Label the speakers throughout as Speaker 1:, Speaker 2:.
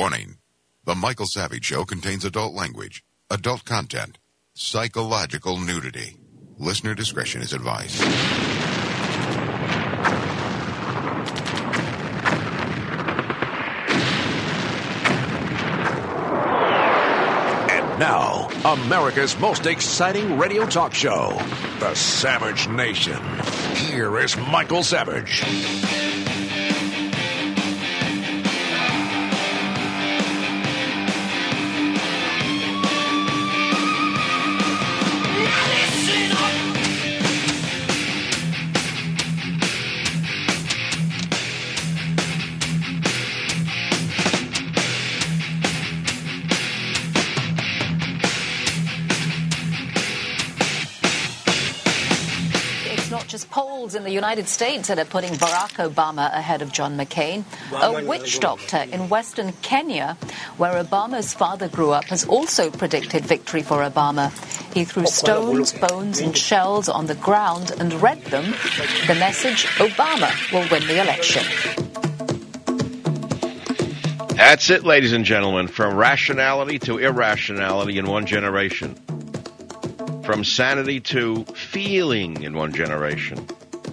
Speaker 1: Warning. The Michael Savage Show contains adult language, adult content, psychological nudity. Listener discretion is advised.
Speaker 2: And now, America's most exciting radio talk show, The Savage Nation. Here is Michael Savage.
Speaker 3: Polls in the United States that are putting Barack Obama ahead of John McCain. A witch doctor in western Kenya, where Obama's father grew up, has also predicted victory for Obama. He threw stones, bones, and shells on the ground and read them. The message: Obama will win the election.
Speaker 4: That's it, ladies and gentlemen. From rationality to irrationality in one generation. From sanity to feeling in one generation.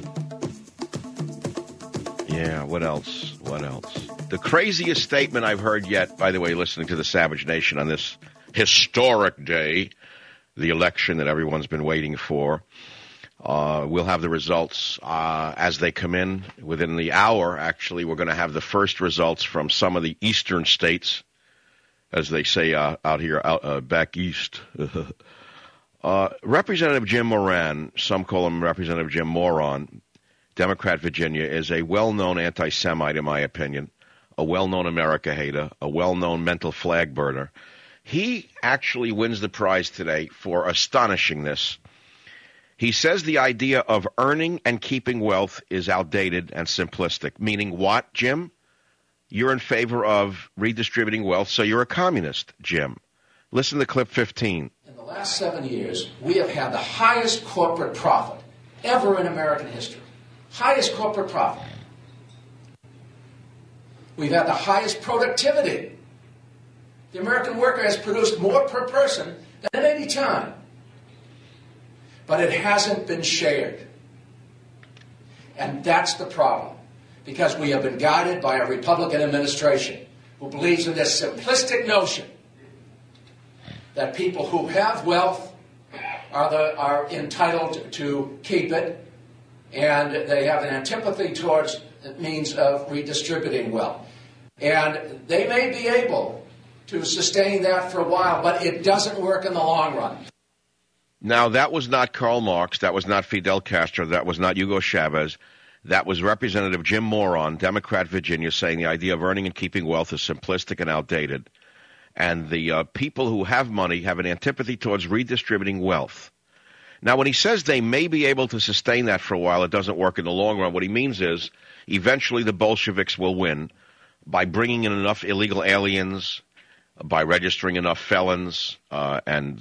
Speaker 4: Yeah, what else? What else? The craziest statement I've heard yet, by the way, listening to the Savage Nation on this historic day, the election that everyone's been waiting for. We'll have the results as they come in within the hour. Actually, we're going to have the first results from some of the eastern states, as they say out here, back east. Representative Jim Moran, some call him Representative Jim Moron, Democrat Virginia, is a well-known anti-Semite, in my opinion, a well-known America hater, a well-known mental flag burner. He actually wins the prize today for astonishing this. He says the idea of earning and keeping wealth is outdated and simplistic. Meaning what, Jim? You're in favor of redistributing wealth, so you're a communist, Jim. Listen to clip 15.
Speaker 5: In the last 7 years, we have had the highest corporate profit ever in American history. Highest corporate profit. We've had the highest productivity. The American worker has produced more per person than at any time. But it hasn't been shared. And that's the problem. Because we have been guided by a Republican administration who believes in this simplistic notion that people who have wealth are entitled to keep it, and they have an antipathy towards the means of redistributing wealth. And they may be able to sustain that for a while, but it doesn't work in the long run.
Speaker 4: Now, that was not Karl Marx, that was not Fidel Castro, that was not Hugo Chavez. That was Representative Jim Moron, Democrat Virginia, saying the idea of earning and keeping wealth is simplistic and outdated. And the people who have money have an antipathy towards redistributing wealth. Now, when he says they may be able to sustain that for a while, it doesn't work in the long run. What he means is eventually the Bolsheviks will win by bringing in enough illegal aliens, by registering enough felons and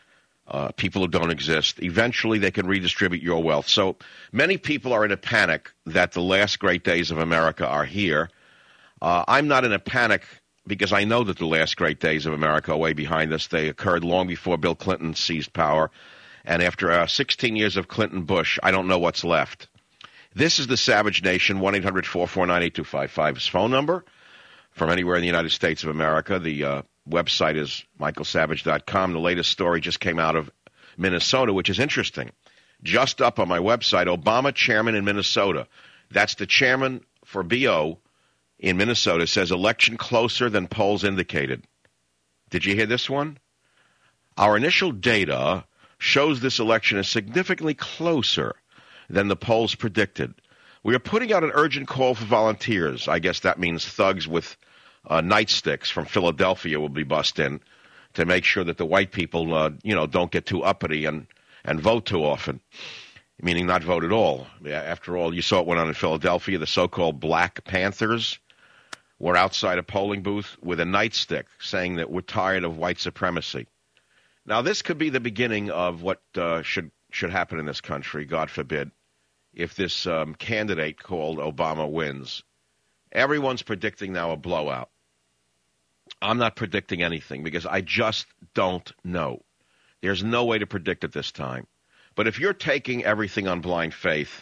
Speaker 4: people who don't exist. Eventually they can redistribute your wealth. So many people are in a panic that the last great days of America are here. I'm not in a panic because I know that the last great days of America are way behind us. They occurred long before Bill Clinton seized power. And after 16 years of Clinton-Bush, I don't know what's left. This is the Savage Nation, 1-800-449-8255. His phone number from anywhere in the United States of America. The website is michaelsavage.com. The latest story just came out of Minnesota, which is interesting. Just up on my website, Obama chairman in Minnesota. That's the chairman for BO in Minnesota, says election closer than polls indicated. Did you hear this one? Our initial data shows this election is significantly closer than the polls predicted. We are putting out an urgent call for volunteers. I guess that means thugs with nightsticks from Philadelphia will be bussed in to make sure that the white people, don't get too uppity and vote too often, meaning not vote at all. After all, you saw what went on in Philadelphia. The so-called Black Panthers were outside a polling booth with a nightstick saying that we're tired of white supremacy. Now, this could be the beginning of what should happen in this country, God forbid, if this candidate called Obama wins. Everyone's predicting now a blowout. I'm not predicting anything because I just don't know. There's no way to predict at this time. But if you're taking everything on blind faith,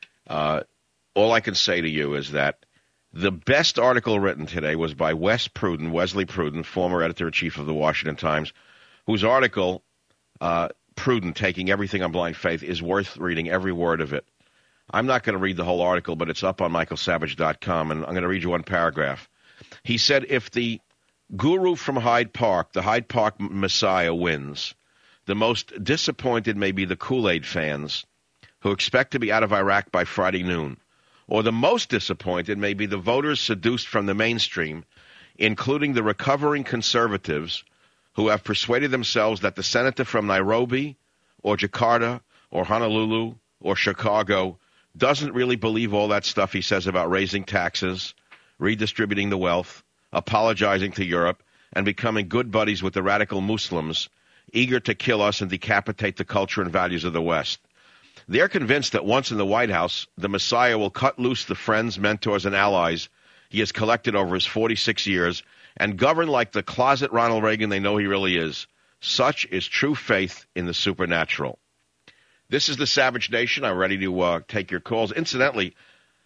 Speaker 4: all I can say to you is that the best article written today was by Wesley Pruden, former editor-in-chief of the Washington Times, whose article, Pruden, Taking Everything on Blind Faith, is worth reading every word of it. I'm not going to read the whole article, but it's up on michaelsavage.com, and I'm going to read you one paragraph. He said, if the guru from Hyde Park, the Hyde Park Messiah, wins, the most disappointed may be the Kool-Aid fans who expect to be out of Iraq by Friday noon. Or the most disappointed may be the voters seduced from the mainstream, including the recovering conservatives who have persuaded themselves that the senator from Nairobi or Jakarta or Honolulu or Chicago doesn't really believe all that stuff he says about raising taxes, redistributing the wealth, apologizing to Europe, and becoming good buddies with the radical Muslims, eager to kill us and decapitate the culture and values of the West. They're convinced that once in the White House, the Messiah will cut loose the friends, mentors, and allies he has collected over his 46 years and govern like the closet Ronald Reagan they know he really is. Such is true faith in the supernatural. This is the Savage Nation. I'm ready to take your calls. Incidentally,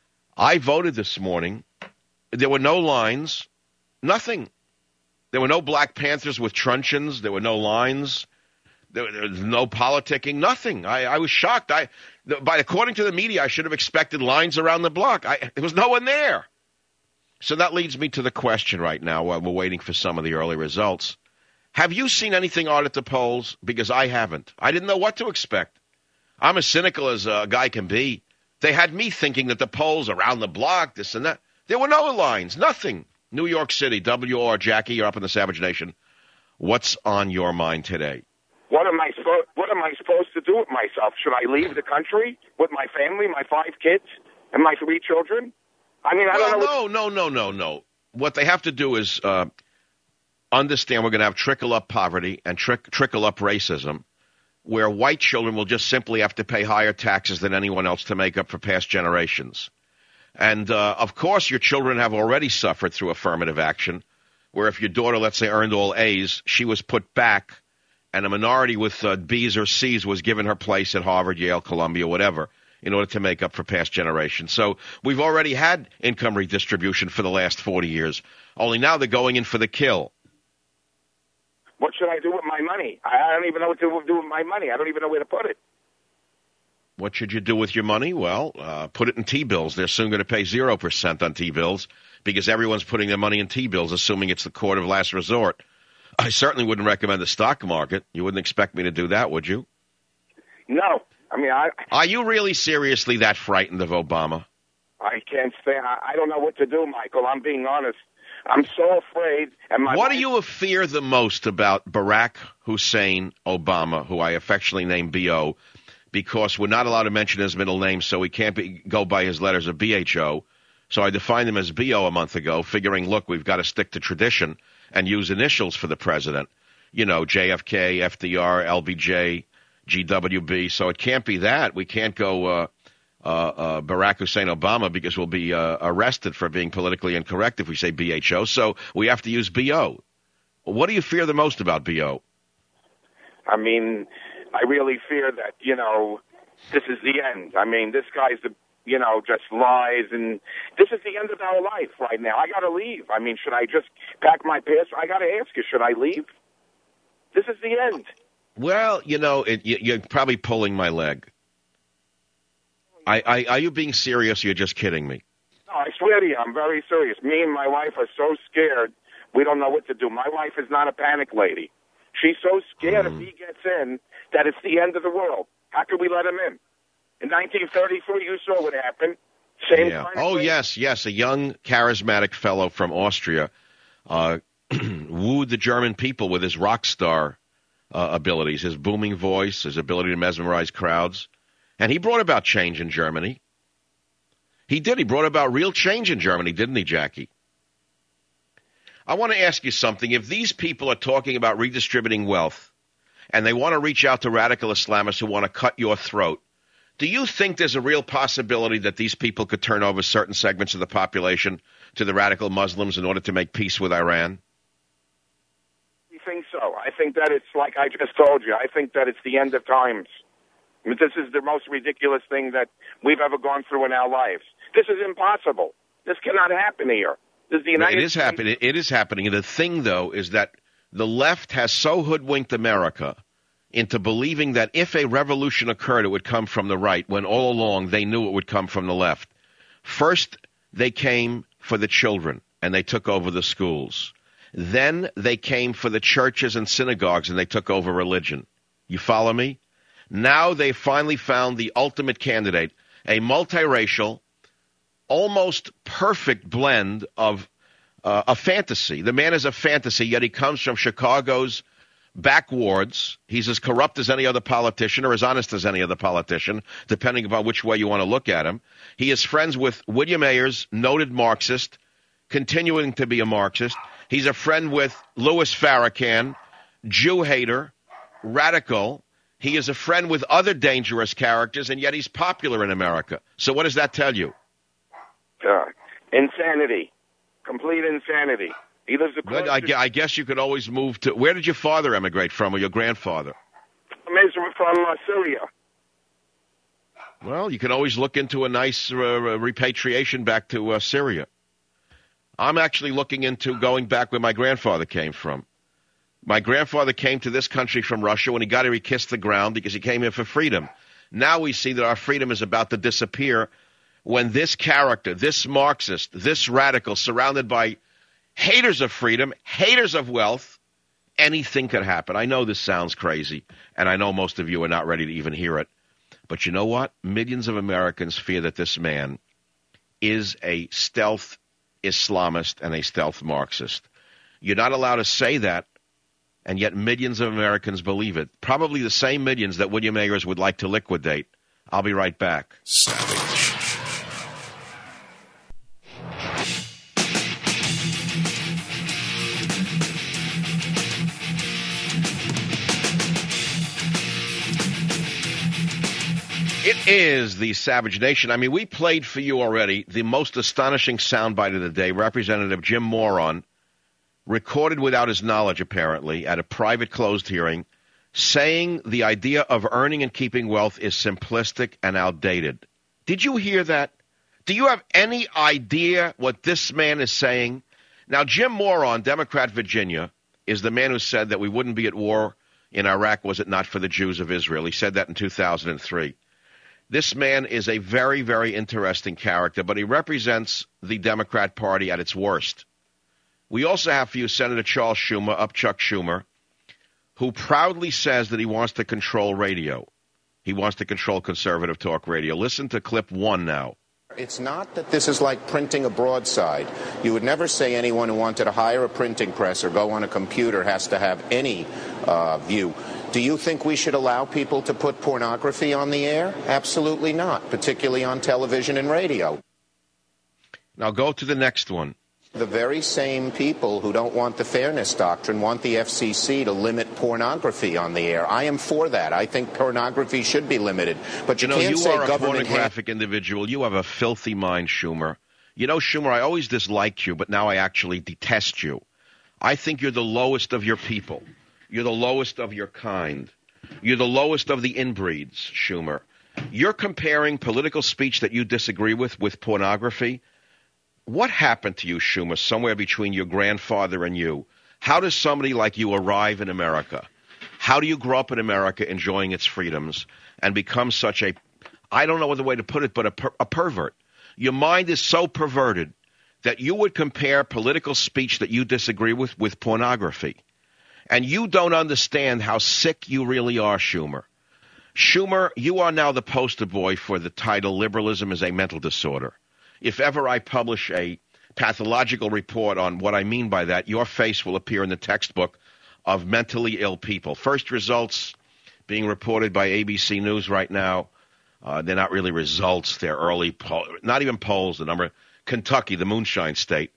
Speaker 4: I voted this morning. There were no lines, nothing. There were no Black Panthers with truncheons. There were no lines. There was no politicking, nothing. I was shocked. According to the media, I should have expected lines around the block. There was no one there. So that leads me to the question right now while we're waiting for some of the early results. Have you seen anything odd at the polls? Because I haven't. I didn't know what to expect. I'm as cynical as a guy can be. They had me thinking that the polls around the block, this and that. There were no lines, nothing. New York City, WR, Jackie, you're up in the Savage Nation. What's on your mind today?
Speaker 6: What am I supposed to do with myself? Should I leave the country with my family, my 5 kids, and my 3 children? I mean, I don't know.
Speaker 4: No. What they have to do is understand we're going to have trickle-up poverty and trickle-up racism, where white children will just simply have to pay higher taxes than anyone else to make up for past generations. And, of course, your children have already suffered through affirmative action, where if your daughter, let's say, earned all A's, she was put back, and a minority with B's or C's was given her place at Harvard, Yale, Columbia, whatever, in order to make up for past generations. So we've already had income redistribution for the last 40 years. Only now they're going in for the kill.
Speaker 6: What should I do with my money? I don't even know what to do with my money. I don't even know where to put it.
Speaker 4: What should you do with your money? Well, put it in T-bills. They're soon going to pay 0% on T-bills because everyone's putting their money in T-bills, assuming it's the court of last resort. I certainly wouldn't recommend the stock market. You wouldn't expect me to do that, would you?
Speaker 6: No. I mean,
Speaker 4: Are you really seriously that frightened of Obama?
Speaker 6: I can't stand. I don't know what to do, Michael. I'm being honest. I'm so afraid. And
Speaker 4: what do you fear the most about Barack Hussein Obama, who I affectionately name B.O., because we're not allowed to mention his middle name, so he can't go by his letters of B.H.O., so I defined him as B.O. a month ago, figuring, look, we've got to stick to tradition and use initials for the president. You know, JFK, FDR, LBJ, GWB. So it can't be that. We can't go Barack Hussein Obama because we'll be arrested for being politically incorrect if we say BHO. So we have to use BO. What do you fear the most about BO?
Speaker 6: I mean, I really fear that, this is the end. I mean, this guy's just lies, and this is the end of our life right now. I got to leave. I mean, should I just pack my passport? I got to ask you, should I leave? This is the end.
Speaker 4: Well, you're probably pulling my leg. Are you being serious or you're just kidding me?
Speaker 6: No, I swear to you, I'm very serious. Me and my wife are so scared, we don't know what to do. My wife is not a panic lady. She's so scared if he gets in that it's the end of the world. How could we let him in? In 1933, you saw what happened. Same kind of
Speaker 4: Oh, yes. A young, charismatic fellow from Austria wooed the German people with his rock star abilities, his booming voice, his ability to mesmerize crowds. And he brought about change in Germany. He did. He brought about real change in Germany, didn't he, Jackie? I want to ask you something. If these people are talking about redistributing wealth and they want to reach out to radical Islamists who want to cut your throat, do you think there's a real possibility that these people could turn over certain segments of the population to the radical Muslims in order to make peace with Iran?
Speaker 6: think so. I think that it's like I just told you. I think that it's the end of times. I mean, this is the most ridiculous thing that we've ever gone through in our lives. This is impossible. This cannot happen here. This is the United States.
Speaker 4: Happening. It is happening. And the thing, though, is that the left has so hoodwinked America into believing that if a revolution occurred, it would come from the right, when all along they knew it would come from the left. First, they came for the children, and they took over the schools. Then they came for the churches and synagogues, and they took over religion. You follow me? Now they finally found the ultimate candidate, a multiracial, almost perfect blend of a fantasy. The man is a fantasy, yet he comes from Chicago's backwards. He's as corrupt as any other politician or as honest as any other politician, depending upon which way you want to look at him. He is friends with William Ayers, noted Marxist, continuing to be a Marxist. He's a friend with Louis Farrakhan, Jew hater, radical. He is a friend with other dangerous characters, and yet he's popular in America. So what does that tell you?
Speaker 6: Insanity. Complete insanity. He lives across
Speaker 4: I guess you could always move to... Where did your father emigrate from, or your grandfather?
Speaker 6: From Syria.
Speaker 4: Well, you can always look into a nice repatriation back to Syria. I'm actually looking into going back where my grandfather came from. My grandfather came to this country from Russia. When he got here, he kissed the ground because he came here for freedom. Now we see that our freedom is about to disappear when this character, this Marxist, this radical, surrounded by haters of freedom, haters of wealth, anything could happen. I know this sounds crazy, and I know most of you are not ready to even hear it. But you know what? Millions of Americans fear that this man is a stealth Islamist and a stealth Marxist. You're not allowed to say that, and yet millions of Americans believe it. Probably the same millions that William Ayers would like to liquidate. I'll be right back.
Speaker 1: Savage.
Speaker 4: It is the Savage Nation. I mean, we played for you already the most astonishing soundbite of the day. Representative Jim Moron, recorded without his knowledge, apparently, at a private closed hearing, saying the idea of earning and keeping wealth is simplistic and outdated. Did you hear that? Do you have any idea what this man is saying? Now, Jim Moron, Democrat Virginia, is the man who said that we wouldn't be at war in Iraq was it not for the Jews of Israel. He said that in 2003. This man is a very, very interesting character, but he represents the Democrat Party at its worst. We also have for you Senator Charles Schumer, Chuck Schumer, who proudly says that he wants to control radio. He wants to control conservative talk radio. Listen to clip 1 now.
Speaker 7: It's not that this is like printing a broadside. You would never say anyone who wanted to hire a printing press or go on a computer has to have any view. Do you think we should allow people to put pornography on the air? Absolutely not, particularly on television and radio.
Speaker 4: Now go to the next one.
Speaker 7: The very same people who don't want the fairness doctrine want the FCC to limit pornography on the air. I am for that. I think pornography should be limited. But you can't say government... You are a
Speaker 4: pornographic individual. You have a filthy mind, Schumer. You know, Schumer, I always disliked you, but now I actually detest you. I think you're the lowest of your people. You're the lowest of your kind. You're the lowest of the inbreeds, Schumer. You're comparing political speech that you disagree with pornography. What happened to you, Schumer, somewhere between your grandfather and you? How does somebody like you arrive in America? How do you grow up in America enjoying its freedoms and become such a, I don't know what the way to put it, but a pervert? Your mind is so perverted that you would compare political speech that you disagree with pornography. And you don't understand how sick you really are, Schumer. Schumer, you are now the poster boy for the title, Liberalism is a Mental Disorder. If ever I publish a pathological report on what I mean by that, your face will appear in the textbook of mentally ill people. First results being reported by ABC News right now. They're not really results. They're early not even polls. The number, Kentucky, the moonshine state.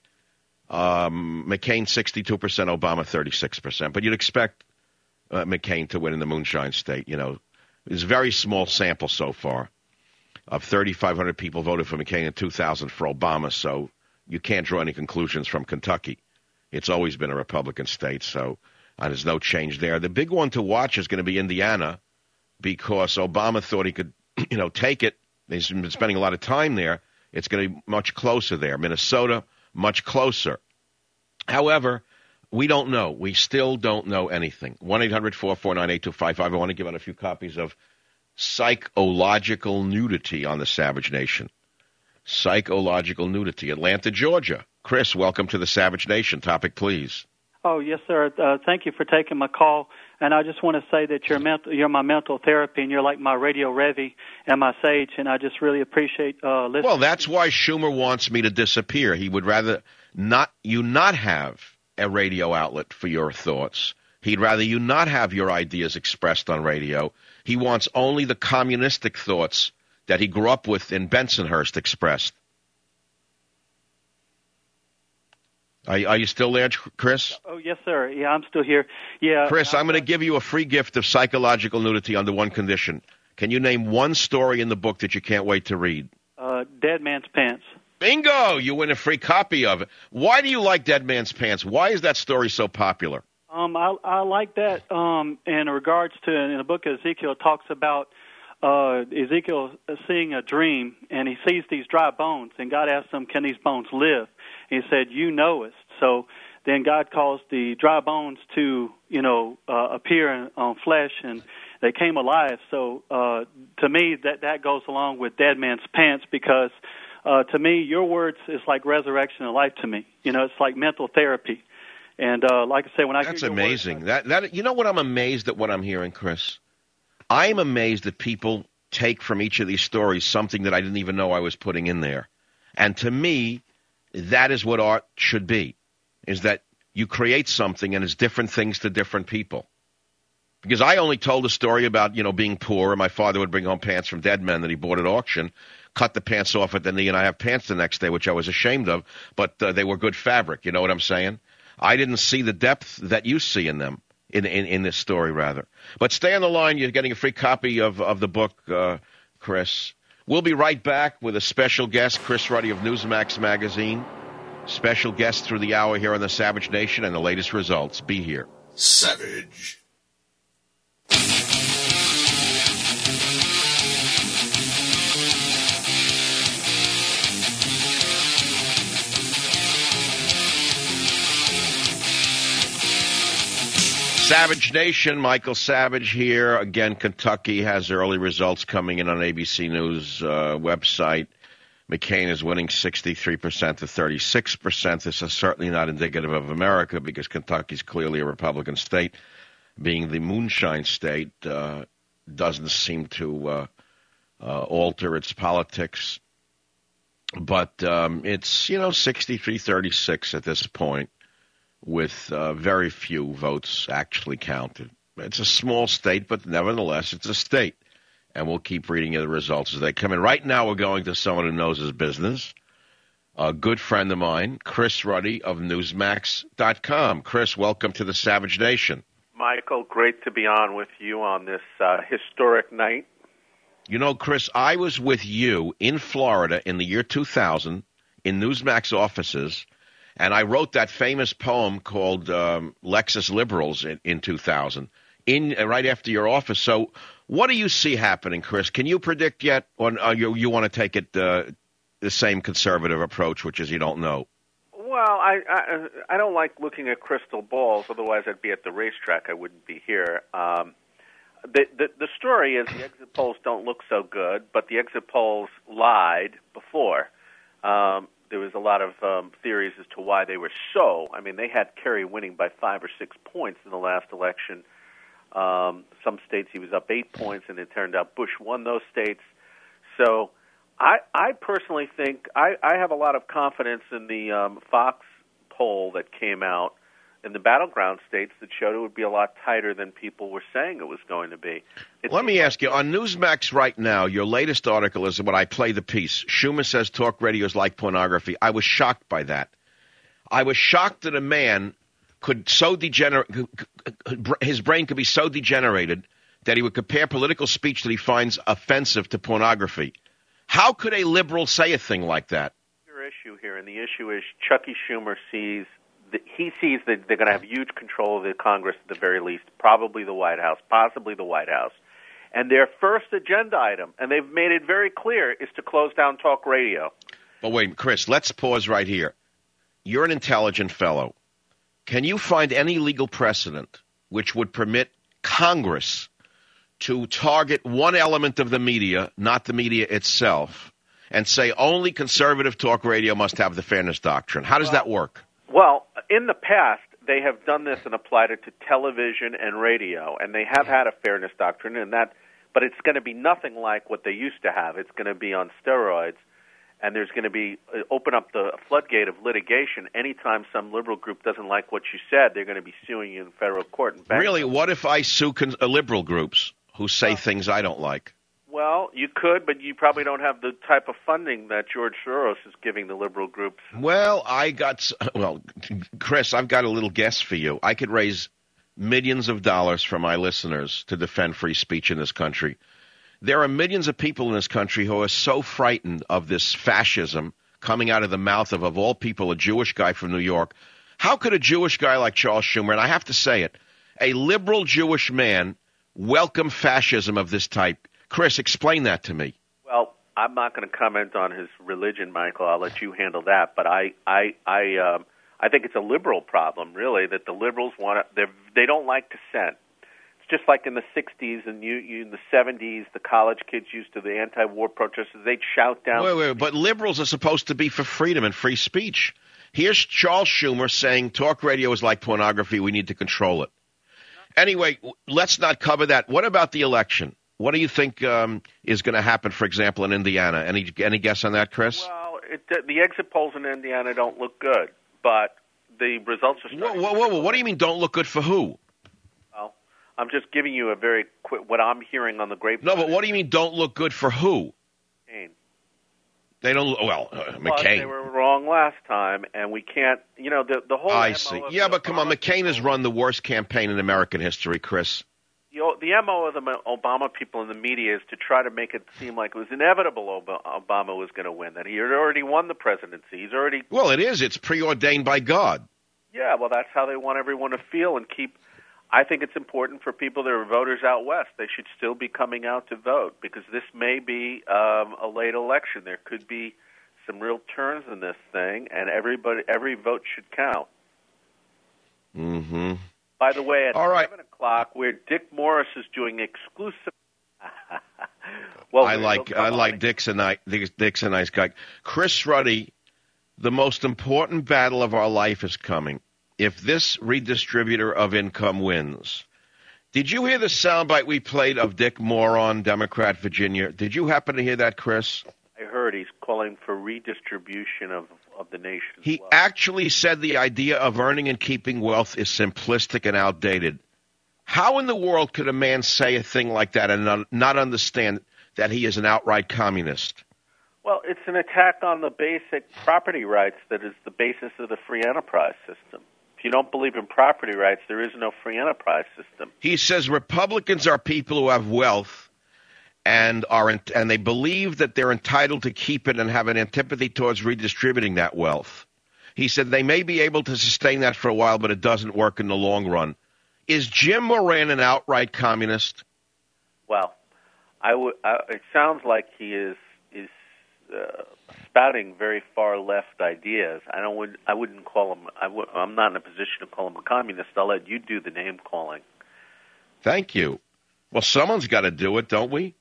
Speaker 4: McCain 62%, Obama 36%. But you'd expect McCain to win in the moonshine state. You know, it's a very small sample so far. Of 3,500 people voted for McCain and 2,000 for Obama, so you can't draw any conclusions from Kentucky. It's always been a Republican state, so There's no change there. The big one to watch is going to be Indiana because Obama thought he could, take it. He's been spending a lot of time there. It's going to be much closer there. Minnesota, much closer. However, we don't know. We still don't know anything. 1-800-449-8255. I want to give out a few copies of Psychological Nudity on the Savage Nation. Psychological Nudity. Atlanta, Georgia. Chris, welcome to the Savage Nation. Topic, please.
Speaker 8: Oh, yes, sir. Thank you for taking my call. And I just want to say that you're my mental therapy, and you're like my Radio Revy and my sage, and I just really appreciate listening.
Speaker 4: Well, that's why Schumer wants me to disappear. He would rather not have a radio outlet for your thoughts. He'd rather you not have your ideas expressed on radio. He wants only the communistic thoughts that he grew up with in Bensonhurst expressed. Are you still there, Chris?
Speaker 8: Oh, yes, sir. Yeah, I'm still here. Yeah,
Speaker 4: Chris, I'm going to give you a free gift of Psychological Nudity under one condition. Can you name one story in the book that you can't wait to read?
Speaker 8: Dead Man's Pants.
Speaker 4: Bingo! You win a free copy of it. Why do you like Dead Man's Pants? Why is that story so popular?
Speaker 8: I like that in regards to, in the book of Ezekiel, it talks about Ezekiel seeing a dream, and he sees these dry bones, and God asks him, can these bones live? And he said, you knowest. So then God caused the dry bones to, appear on flesh, and they came alive. So to me, that goes along with Dead Man's Pants, because to me, your words is like resurrection of life to me. It's like mental therapy. And like I say, when I
Speaker 4: That's
Speaker 8: hear your
Speaker 4: amazing.
Speaker 8: Words,
Speaker 4: that you know what I'm amazed at what I'm hearing, Chris? I'm amazed that people take from each of these stories something that I didn't even know I was putting in there. And to me, that is what art should be, is that you create something and it's different things to different people. Because I only told a story about, being poor, and my father would bring home pants from dead men that he bought at auction, cut the pants off at the knee, and I have pants the next day, which I was ashamed of, but they were good fabric. You know what I'm saying? I didn't see the depth that you see in them. In this story, rather. But stay on the line. You're getting a free copy of the book, Chris. We'll be right back with a special guest, Chris Ruddy of Newsmax Magazine. Special guest through the hour here on the Savage Nation and the latest results. Be here.
Speaker 1: Savage.
Speaker 4: Savage Nation, Michael Savage here. Again, Kentucky has early results coming in on ABC News website. McCain is winning 63% to 36%. This is certainly not indicative of America because Kentucky is clearly a Republican state. Being the moonshine state doesn't seem to alter its politics. But it's, 63-36 at this point, with very few votes actually counted. It's a small state, but nevertheless, it's a state. And we'll keep reading you the results as they come in. Right now, we're going to someone who knows his business. A good friend of mine, Chris Ruddy of Newsmax.com. Chris, welcome to the Savage Nation.
Speaker 9: Michael, great to be on with you on this historic night.
Speaker 4: Chris, I was with you in Florida in the year 2000 in Newsmax offices, and I wrote that famous poem called Lexus Liberals in 2000, right after your office. So what do you see happening, Chris? Can you predict yet, or you want to take it the same conservative approach, which is you don't know?
Speaker 9: Well, I don't like looking at crystal balls. Otherwise, I'd be at the racetrack. I wouldn't be here. The story is the exit polls don't look so good, but the exit polls lied before. There was a lot of theories as to why they were so. I mean, they had Kerry winning by 5 or 6 points in the last election. Some states he was up 8 points, and it turned out Bush won those states. So I personally think I have a lot of confidence in the Fox poll that came out in the battleground states that showed it would be a lot tighter than people were saying it was going to be.
Speaker 4: Let me ask you, on Newsmax right now, your latest article is when I play the piece. Schumer says talk radio is like pornography. I was shocked by that. I was shocked that a man could so his brain could be so degenerated that he would compare political speech that he finds offensive to pornography. How could a liberal say a thing like that?
Speaker 9: Your issue here, and the issue is Chucky Schumer sees he sees that they're going to have huge control of the Congress at the very least, probably the White House, possibly the White House. And their first agenda item, and they've made it very clear, is to close down talk radio.
Speaker 4: But wait, Chris, let's pause right here. You're an intelligent fellow. Can you find any legal precedent which would permit Congress to target one element of the media, not the media itself, and say only conservative talk radio must have the fairness doctrine? How does that work?
Speaker 9: Well, in the past, they have done this and applied it to television and radio, and they have had a fairness doctrine, but it's going to be nothing like what they used to have. It's going to be on steroids, and there's going to be open up the floodgate of litigation. Anytime some liberal group doesn't like what you said, they're going to be suing you in federal court.
Speaker 4: Really? What if I sue liberal groups who say things I don't like?
Speaker 9: Well, you could, but you probably don't have the type of funding that George Soros is giving the liberal groups.
Speaker 4: Well, Chris, I've got a little guess for you. I could raise millions of dollars for my listeners to defend free speech in this country. There are millions of people in this country who are so frightened of this fascism coming out of the mouth of all people, a Jewish guy from New York. How could a Jewish guy like Charles Schumer, and I have to say it, a liberal Jewish man, welcome fascism of this type? Chris, explain that to me.
Speaker 9: Well, I'm not going to comment on his religion, Michael. I'll let you handle that. But I think it's a liberal problem, really, that the liberals they don't like dissent. It's just like in the 60s and in the 70s, the college kids used to the anti-war protesters. They'd shout down.
Speaker 4: Wait, but liberals are supposed to be for freedom and free speech. Here's Charles Schumer saying talk radio is like pornography. We need to control it. Anyway, let's not cover that. What about the election? What do you think is going to happen, for example, in Indiana? Any guess on that, Chris?
Speaker 9: Well, the exit polls in Indiana don't look good, but the results are starting.
Speaker 4: Whoa. What do you mean don't look good for who?
Speaker 9: Well, I'm just giving you a very quick what I'm hearing on the grapevine.
Speaker 4: No, but what do you mean don't look good for who?
Speaker 9: McCain.
Speaker 4: They don't. McCain.
Speaker 9: They were wrong last time, and we can't. The whole.
Speaker 4: I see. Yeah, but come on, McCain has run the worst campaign in American history, Chris.
Speaker 9: The MO of the Obama people in the media is to try to make it seem like it was inevitable Obama was going to win, that he had already won the presidency. He's already.
Speaker 4: Well, it is. It's preordained by God.
Speaker 9: Yeah, well, that's how they want everyone to feel and keep. I think it's important for people that are voters out west. They should still be coming out to vote because this may be a late election. There could be some real turns in this thing, and every vote should count.
Speaker 4: Mm-hmm.
Speaker 9: By the way, at 7 o'clock, where Dick Morris is doing exclusive. Well,
Speaker 4: I like Dick's a nice guy. Chris Ruddy, the most important battle of our life is coming. If this redistributor of income wins, did you hear the soundbite we played of Dick Moron, Democrat, Virginia? Did you happen to hear that, Chris?
Speaker 9: I heard he's calling for redistribution of the nation.
Speaker 4: He actually said the idea of earning and keeping wealth is simplistic and outdated. How in the world could a man say a thing like that and not understand that he is an outright communist?
Speaker 9: Well, it's an attack on the basic property rights that is the basis of the free enterprise system. If you don't believe in property rights, there is no free enterprise system.
Speaker 4: He says Republicans are people who have wealth and they believe that they're entitled to keep it and have an antipathy towards redistributing that wealth. He said they may be able to sustain that for a while, but it doesn't work in the long run. Is Jim Moran an outright communist?
Speaker 9: Well, it sounds like he is spouting very far left ideas. I wouldn't call him. I'm not in a position to call him a communist. I'll let you do the name calling.
Speaker 4: Thank you. Well, someone's got to do it, don't we?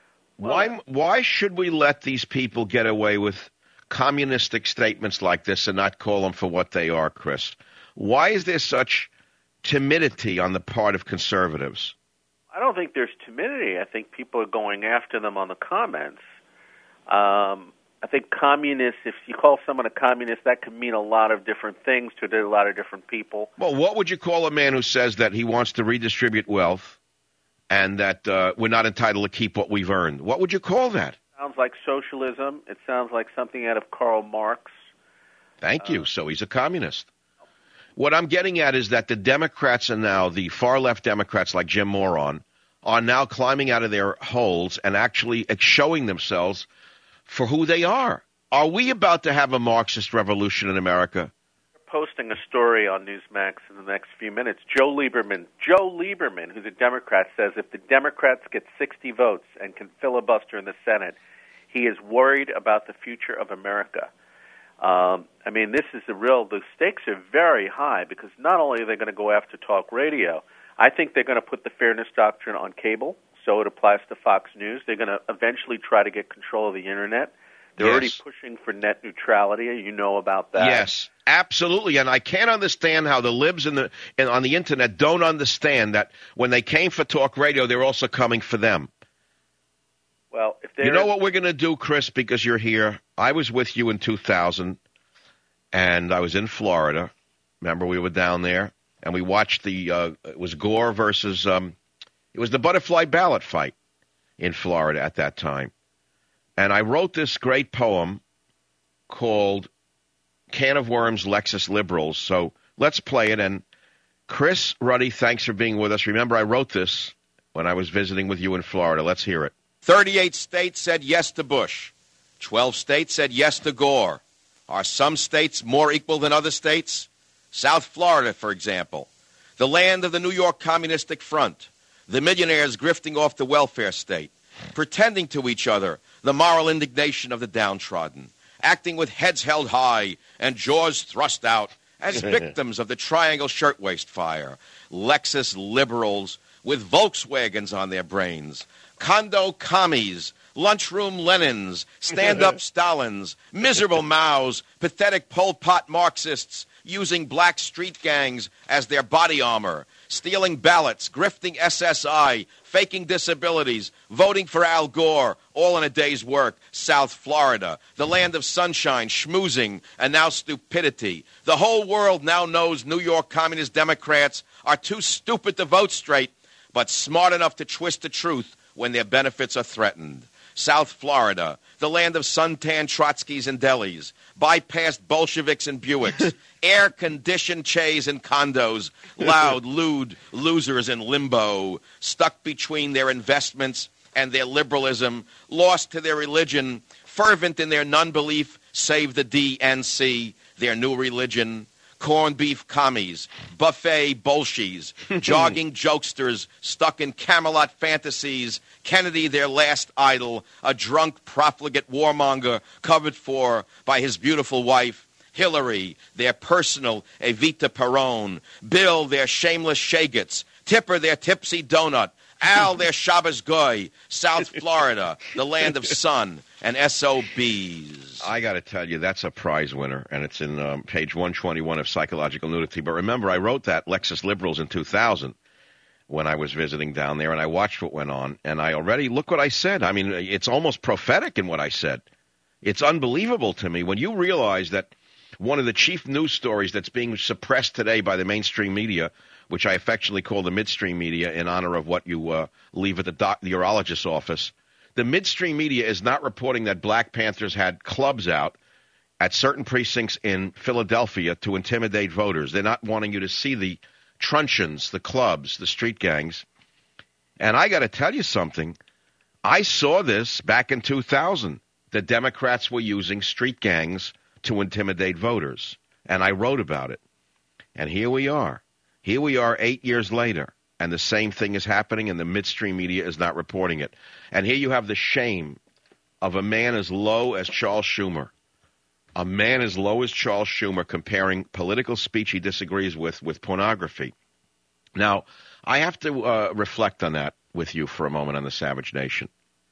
Speaker 4: Why should we let these people get away with communistic statements like this and not call them for what they are, Chris? Why is there such timidity on the part of conservatives?
Speaker 9: I don't think there's timidity. I think people are going after them on the comments. I think communists, if you call someone a communist, that could mean a lot of different things to a lot of different people.
Speaker 4: Well, what would you call a man who says that he wants to redistribute wealth and that we're not entitled to keep what we've earned? What would you call that?
Speaker 9: Sounds like socialism. It sounds like something out of Karl Marx.
Speaker 4: Thank you. So he's a communist. What I'm getting at is that the Democrats are now, the far-left Democrats like Jim Moron, are now climbing out of their holes and actually showing themselves for who they are. Are we about to have a Marxist revolution in America?
Speaker 9: posting a story on Newsmax in the next few minutes. Joe Lieberman, who's a Democrat, says if the Democrats get 60 votes and can filibuster in the Senate, he is worried about the future of America. I mean, this is the stakes are very high because not only are they going to go after talk radio, I think they're going to put the fairness doctrine on cable, so it applies to Fox News. They're going to eventually try to get control of the Internet. They're already pushing for net neutrality. You know about that.
Speaker 4: Yes, absolutely. And I can't understand how the libs on the Internet don't understand that when they came for talk radio, they're also coming for them.
Speaker 9: Well, if
Speaker 4: you know what we're going to do, Chris, because you're here. I was with you in 2000, and I was in Florida. Remember, we were down there, and we watched it was Gore versus, it was the butterfly ballot fight in Florida at that time. And I wrote this great poem called Can of Worms, Lexus Liberals. So let's play it. And Chris Ruddy, thanks for being with us. Remember, I wrote this when I was visiting with you in Florida. Let's hear it.
Speaker 10: 38 states said yes to Bush. 12 states said yes to Gore. Are some states more equal than other states? South Florida, for example, the land of the New York Communistic Front, the millionaires grifting off the welfare state, pretending to each other the moral indignation of the downtrodden, acting with heads held high and jaws thrust out as victims of the Triangle Shirtwaist Fire, Lexus liberals with Volkswagens on their brains, condo commies, lunchroom Lenins, stand-up Stalins, miserable Maos, pathetic Pol Pot Marxists using black street gangs as their body armor, stealing ballots, grifting SSI, faking disabilities, voting for Al Gore, all in a day's work. South Florida, the land of sunshine, schmoozing, and now stupidity. The whole world now knows New York Communist Democrats are too stupid to vote straight, but smart enough to twist the truth when their benefits are threatened. South Florida, the land of suntan Trotskys and delis, bypassed Bolsheviks and Buicks, air-conditioned chays and condos, loud, lewd losers in limbo, stuck between their investments and their liberalism, lost to their religion, fervent in their non-belief, save the DNC, their new religion, corned beef commies, buffet bolshies, jogging jokesters stuck in Camelot fantasies, Kennedy their last idol, a drunk profligate warmonger covered for by his beautiful wife, Hillary, their personal Evita Peron, Bill, their shameless Shagets, Tipper, their tipsy donut, Al, their Shabbos Goy, South Florida, the land of sun and SOBs.
Speaker 4: I got to tell you, that's a prize winner, and it's in page 121 of Psychological Nudity. But remember, I wrote that Lexus Liberals in 2000 when I was visiting down there, and I watched what went on, and I already, look what I said. I mean, it's almost prophetic in what I said. It's unbelievable to me when you realize that one of the chief news stories that's being suppressed today by the mainstream media, which I affectionately call the midstream media in honor of what you leave at the urologist's office, the midstream media is not reporting that Black Panthers had clubs out at certain precincts in Philadelphia to intimidate voters. They're not wanting you to see the truncheons, the clubs, the street gangs. And I got to tell you something. I saw this back in 2000. The Democrats were using street gangs to intimidate voters. And I wrote about it. And here we are. Here we are 8 years later. And the same thing is happening, and the midstream media is not reporting it. And here you have the shame of a man as low as Charles Schumer. A man as low as Charles Schumer comparing political speech he disagrees with pornography. Now, I have to reflect on that with you for a moment on the Savage Nation.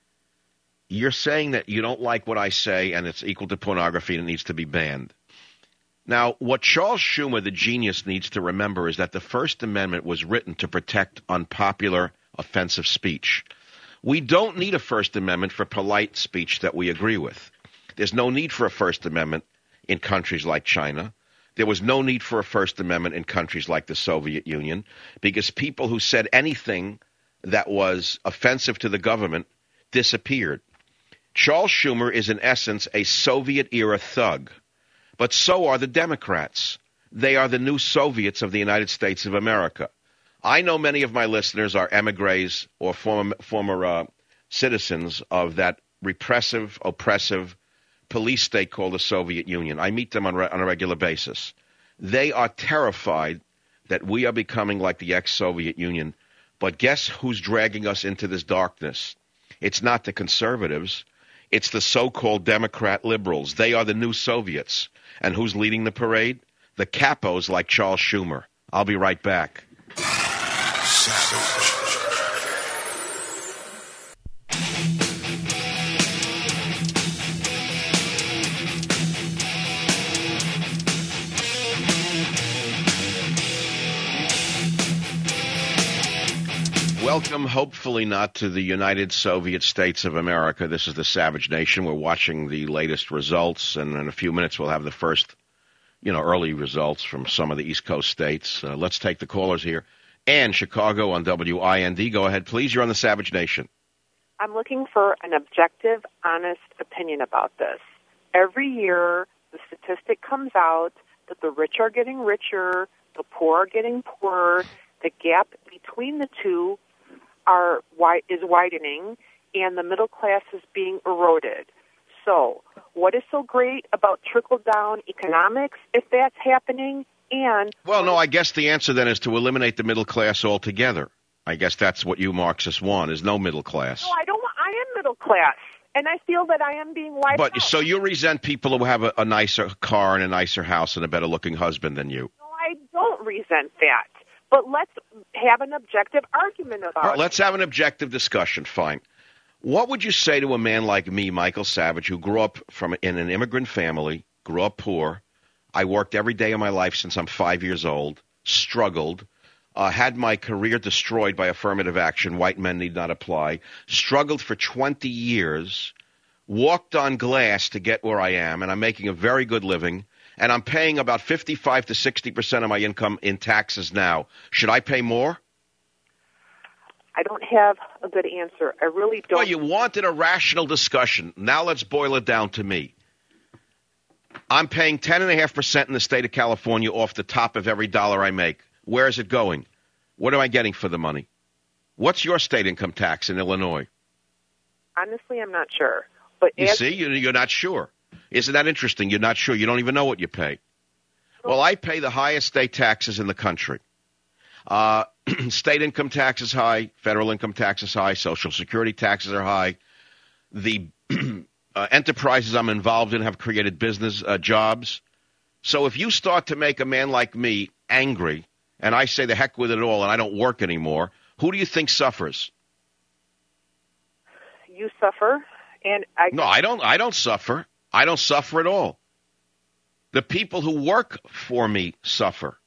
Speaker 4: You're saying that you don't like what I say and it's equal to pornography and it needs to be banned. Now, what Charles Schumer, the genius, needs to remember is that the First Amendment was written to protect unpopular, offensive speech. We don't need a First Amendment for polite speech that we agree with. There's no need for a First Amendment in countries like China. There was no need for a First Amendment in countries like the Soviet Union because people who said anything that was offensive to the government disappeared. Charles Schumer is, in essence, a Soviet-era thug. But so are the Democrats. They are the new Soviets of the United States of America. I know many of my listeners are emigres or former citizens of that repressive, oppressive police state called the Soviet Union. I meet them on a regular basis. They are terrified that we are becoming like the ex-Soviet Union. But guess who's dragging us into this darkness? It's not the conservatives. It's the so-called Democrat liberals. They are the new Soviets. And who's leading the parade? The capos like Charles Schumer. I'll be right back.
Speaker 1: Savage.
Speaker 4: Welcome, hopefully not to the United Soviet States of America. This is the Savage Nation. We're watching the latest results, and in a few minutes we'll have the first, early results from some of the East Coast states. Let's take the callers here. Ann, Chicago on WIND. Go ahead, please. You're on the Savage Nation.
Speaker 11: I'm looking for an objective, honest opinion about this. Every year, the statistic comes out that the rich are getting richer, the poor are getting poorer, the gap between the two is widening, and the middle class is being eroded. So, what is so great about trickle-down economics if that's happening? Well,
Speaker 4: no, I guess the answer then is to eliminate the middle class altogether. I guess that's what you Marxists want, is no middle class.
Speaker 11: No, I don't. I am middle class, and I feel that I am being wiped out.
Speaker 4: So you resent people who have a nicer car and a nicer house and a better-looking husband than you?
Speaker 11: No, I don't resent that. But let's have an objective argument about it.
Speaker 4: Let's have an objective discussion. Fine. What would you say to a man like me, Michael Savage, who grew up in an immigrant family, grew up poor? I worked every day of my life since I'm 5 years old, struggled, had my career destroyed by affirmative action. White men need not apply. Struggled for 20 years, walked on glass to get where I am, and I'm making a very good living. And I'm paying about 55 to 60% of my income in taxes now. Should I pay more?
Speaker 11: I don't have a good answer. I really don't.
Speaker 4: Well, you wanted a rational discussion. Now let's boil it down to me. I'm paying 10.5% in the state of California off the top of every dollar I make. Where is it going? What am I getting for the money? What's your state income tax in Illinois?
Speaker 11: Honestly, I'm not sure. But
Speaker 4: you're not sure. Isn't that interesting? You're not sure. You don't even know what you pay. Well, I pay the highest state taxes in the country. State income tax is high. Federal income tax is high. Social Security taxes are high. The enterprises I'm involved in have created business jobs. So if you start to make a man like me angry, and I say the heck with it all, and I don't work anymore, who do you think suffers?
Speaker 11: You suffer, and
Speaker 4: No, I don't suffer. I don't suffer at all. The people who work for me suffer.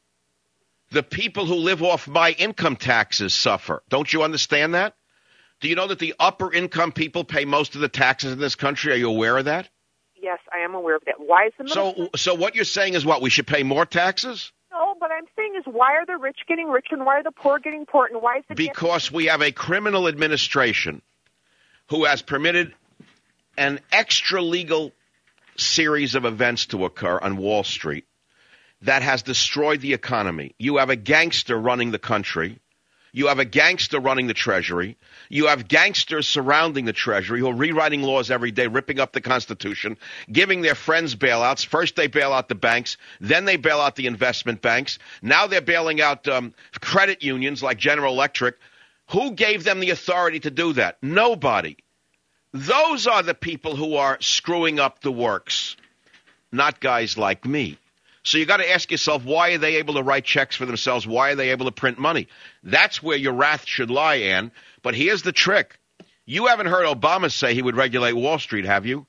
Speaker 4: The people who live off my income taxes suffer. Don't you understand that? Do you know that the upper income people pay most of the taxes in this country? Are you aware of that?
Speaker 11: Yes, I am aware of that. Why is the middle
Speaker 4: So what you're saying is what? We should pay more taxes?
Speaker 11: No, what I'm saying is why are the rich getting richer and why are the poor getting poor? And why is it
Speaker 4: Because we have a criminal administration who has permitted an extra-legal series of events to occur on Wall Street that has destroyed the economy. You have a gangster running the country. You have a gangster running the Treasury. You have gangsters surrounding the Treasury who are rewriting laws every day, ripping up the Constitution, giving their friends bailouts. First they bail out the banks, then they bail out the investment banks. Now they're bailing out credit unions like General Electric. Who gave them the authority to do that? Nobody. Those are the people who are screwing up the works, not guys like me. So you got to ask yourself, why are they able to write checks for themselves? Why are they able to print money? That's where your wrath should lie, Ann. But here's the trick. You haven't heard Obama say he would regulate Wall Street, have you?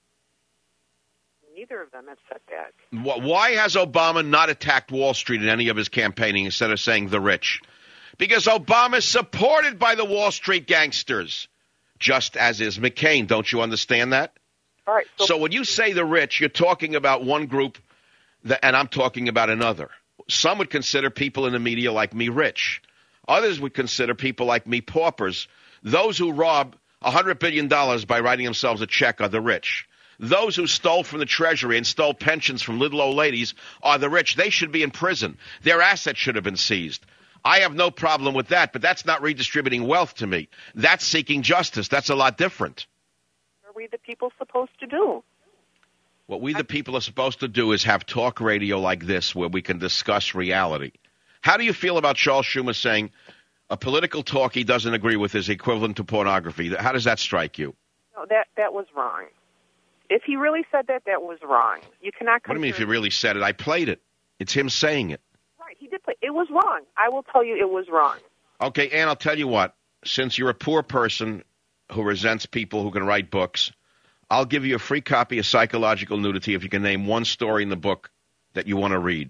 Speaker 11: Neither of them have said that.
Speaker 4: Why has Obama not attacked Wall Street in any of his campaigning instead of saying the rich? Because Obama is supported by the Wall Street gangsters. Just as is McCain. Don't you understand that?
Speaker 11: All right.
Speaker 4: So when you say the rich, you're talking about one group, and I'm talking about another. Some would consider people in the media like me rich. Others would consider people like me paupers. Those who rob $100 billion by writing themselves a check are the rich. Those who stole from the Treasury and stole pensions from little old ladies are the rich. They should be in prison. Their assets should have been seized. I have no problem with that, but that's not redistributing wealth to me. That's seeking justice. That's a lot different.
Speaker 11: What are we the people supposed to do?
Speaker 4: What we the people are supposed to do is have talk radio like this where we can discuss reality. How do you feel about Charles Schumer saying a political talk he doesn't agree with is equivalent to pornography? How does that strike you?
Speaker 11: No, that was wrong. If he really said that, that was wrong. You cannot.
Speaker 4: What do you mean if he really said it? I played it. It's him saying it.
Speaker 11: Right, he did play. It was wrong. I will tell you it was wrong.
Speaker 4: Okay, Ann, I'll tell you what. Since you're a poor person who resents people who can write books, I'll give you a free copy of Psychological Nudity if you can name one story in the book that you want to read.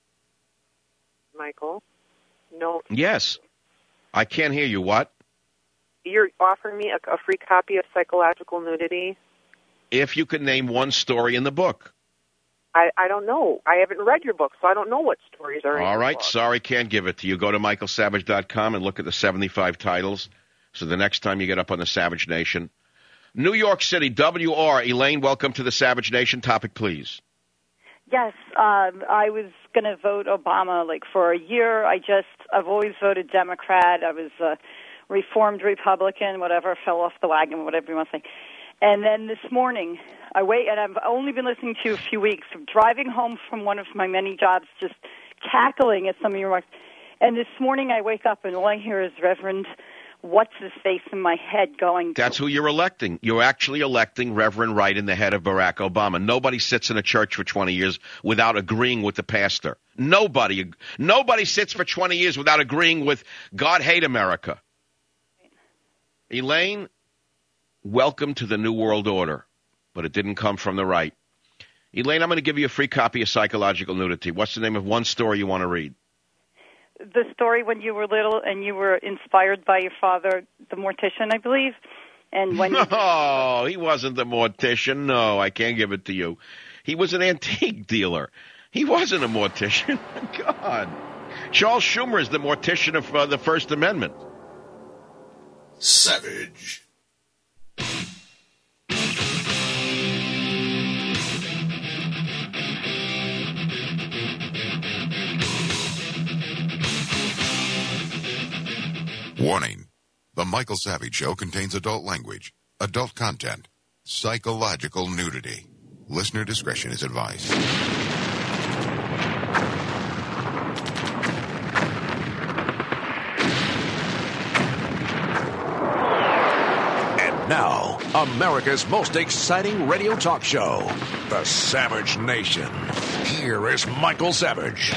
Speaker 11: Michael, no.
Speaker 4: Yes. I can't hear you. What?
Speaker 11: You're offering me a free copy of Psychological Nudity?
Speaker 4: If you could name one story in the book.
Speaker 11: I don't know. I haven't read your book, so I don't know what stories are in
Speaker 4: All
Speaker 11: your
Speaker 4: right.
Speaker 11: book.
Speaker 4: Sorry, can't give it to you. Go to michaelsavage.com and look at the 75 titles. So the next time you get up on the Savage Nation. New York City, WR. Elaine, welcome to the Savage Nation. Topic, please.
Speaker 12: Yes, I was going to vote Obama for a year. I've always voted Democrat. I was a reformed Republican, whatever, fell off the wagon, whatever you want to say. And then this morning, and I've only been listening to you a few weeks, driving home from one of my many jobs, just cackling at some of your remarks. And this morning I wake up and all I hear is Reverend What's-His-Face in my head going.
Speaker 4: That's who you're electing. You're actually electing Reverend Wright in the head of Barack Obama. Nobody sits in a church for 20 years without agreeing with the pastor. Nobody sits for 20 years without agreeing with God hate America. Elaine, welcome to the New World Order, but it didn't come from the right. Elaine, I'm going to give you a free copy of Psychological Nudity. What's the name of one story you want to read?
Speaker 12: The story when you were little and you were inspired by your father, the mortician, I believe. And when
Speaker 4: No, he wasn't the mortician. No, I can't give it to you. He was an antique dealer. He wasn't a mortician. God. Charles Schumer is the mortician of the First Amendment.
Speaker 1: Savage. Warning. The Michael Savage Show contains adult language, adult content, psychological nudity. Listener discretion is advised.
Speaker 2: And now, America's most exciting radio talk show, The Savage Nation. Here is Michael Savage.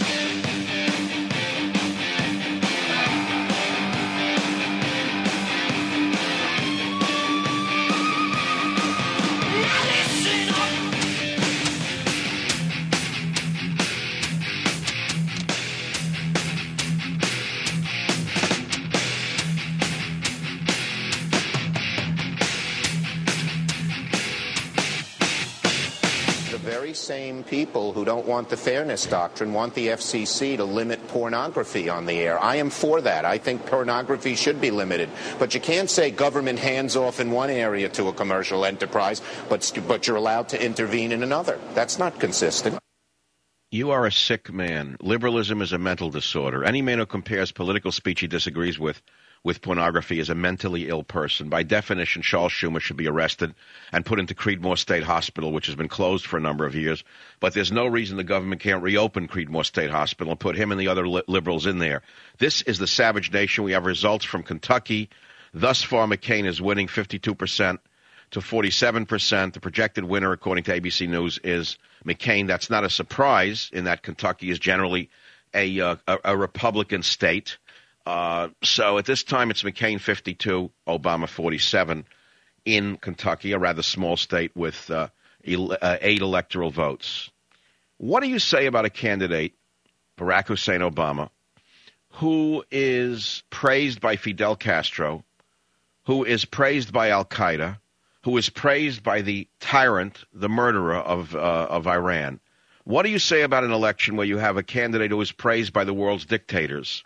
Speaker 7: Same people who don't want the fairness doctrine want the FCC to limit pornography on the air. I am for that. I think pornography should be limited. But you can't say government hands off in one area to a commercial enterprise, but you're allowed to intervene in another. That's not consistent.
Speaker 4: You are a sick man. Liberalism is a mental disorder. Any man who compares political speech he disagrees with pornography is a mentally ill person. By definition, Charles Schumer should be arrested and put into Creedmoor State Hospital, which has been closed for a number of years. But there's no reason the government can't reopen Creedmoor State Hospital and put him and the other liberals in there. This is the Savage Nation. We have results from Kentucky. Thus far, McCain is winning 52% to 47%. The projected winner, according to ABC News, is McCain. That's not a surprise in that Kentucky is generally a Republican state. So at this time, it's McCain 52, Obama 47 in Kentucky, a rather small state with 8 electoral votes. What do you say about a candidate, Barack Hussein Obama, who is praised by Fidel Castro, who is praised by Al-Qaeda, who is praised by the tyrant, the murderer of Iran? What do you say about an election where you have a candidate who is praised by the world's dictators?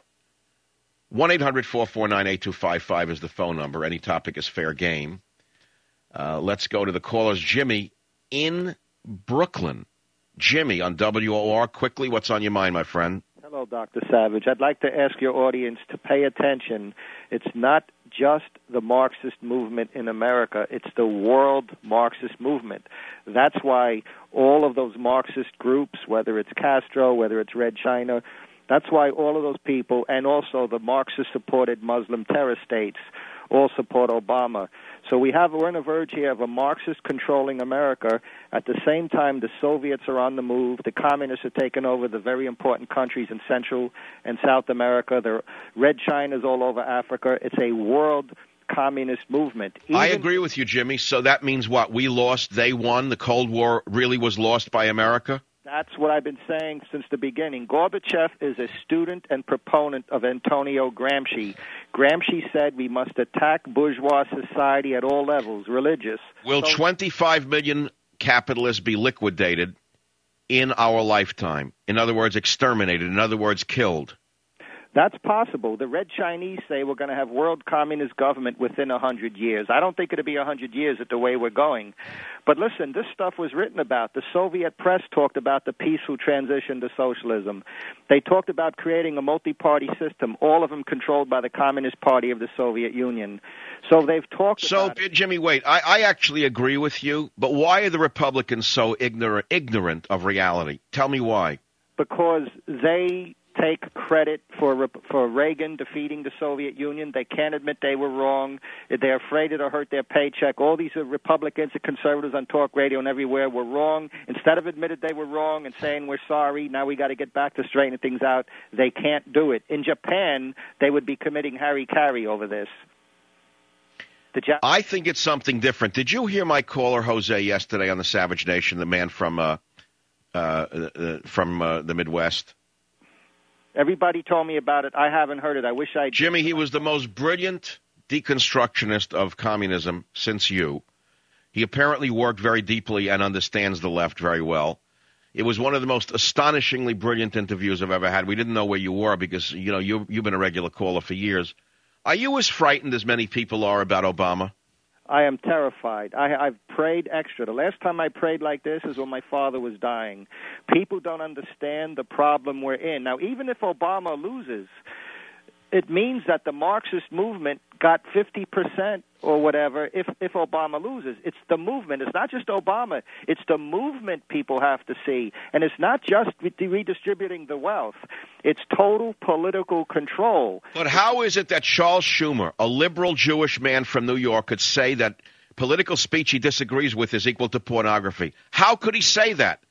Speaker 4: 1-800-449-8255 is the phone number. Any topic is fair game. Let's go to the callers. Jimmy in Brooklyn. Jimmy on WOR. Quickly, what's on your mind, my friend?
Speaker 13: Hello, Dr. Savage. I'd like to ask your audience to pay attention. It's not just the Marxist movement in America. It's the world Marxist movement. That's why all of those Marxist groups, whether it's Castro, whether it's Red China, that's why all of those people, and also the Marxist-supported Muslim terror states, all support Obama. So we're on the verge here of a Marxist-controlling America. At the same time, the Soviets are on the move. The communists are taking over the very important countries in Central and South America. The Red China's all over Africa. It's a world communist movement.
Speaker 4: I agree with you, Jimmy. So that means what? We lost, they won. The Cold War really was lost by America?
Speaker 13: That's what I've been saying since the beginning. Gorbachev is a student and proponent of Antonio Gramsci. Gramsci said we must attack bourgeois society at all levels, religious.
Speaker 4: Will 25 million capitalists be liquidated in our lifetime? In other words, exterminated. In other words, killed.
Speaker 13: That's possible. The Red Chinese say we're going to have world communist government within 100 years. I don't think it'll be 100 years at the way we're going. But listen, this stuff was written about. The Soviet press talked about the peaceful transition to socialism. They talked about creating a multi-party system, all of them controlled by the Communist Party of the Soviet Union. So they've talked about it.
Speaker 4: Jimmy, wait, I actually agree with you, but why are the Republicans so ignorant of reality? Tell me why.
Speaker 13: Because they take credit for Reagan defeating the Soviet Union. They can't admit they were wrong. They're afraid it'll hurt their paycheck. All these Republicans and conservatives on talk radio and everywhere were wrong. Instead of admitting they were wrong and saying we're sorry, now we got to get back to straightening things out, they can't do it. In Japan, they would be committing harikari over this.
Speaker 4: I think it's something different. Did you hear my caller, Jose, yesterday on the Savage Nation, the man from the Midwest?
Speaker 13: Everybody told me about it. I haven't heard it. I wish I did.
Speaker 4: Jimmy, he was the most brilliant deconstructionist of communism since you. He apparently worked very deeply and understands the left very well. It was one of the most astonishingly brilliant interviews I've ever had. We didn't know where you were because, you know, you've been a regular caller for years. Are you as frightened as many people are about Obama?
Speaker 13: I am terrified. I've prayed extra. The last time I prayed like this is when my father was dying. People don't understand the problem we're in. Now, even if Obama loses, it means that the Marxist movement got 50% or whatever if Obama loses. It's the movement. It's not just Obama. It's the movement people have to see. And it's not just redistributing the wealth. It's total political control.
Speaker 4: But how is it that Charles Schumer, a liberal Jewish man from New York, could say that political speech he disagrees with is equal to pornography? How could he say that?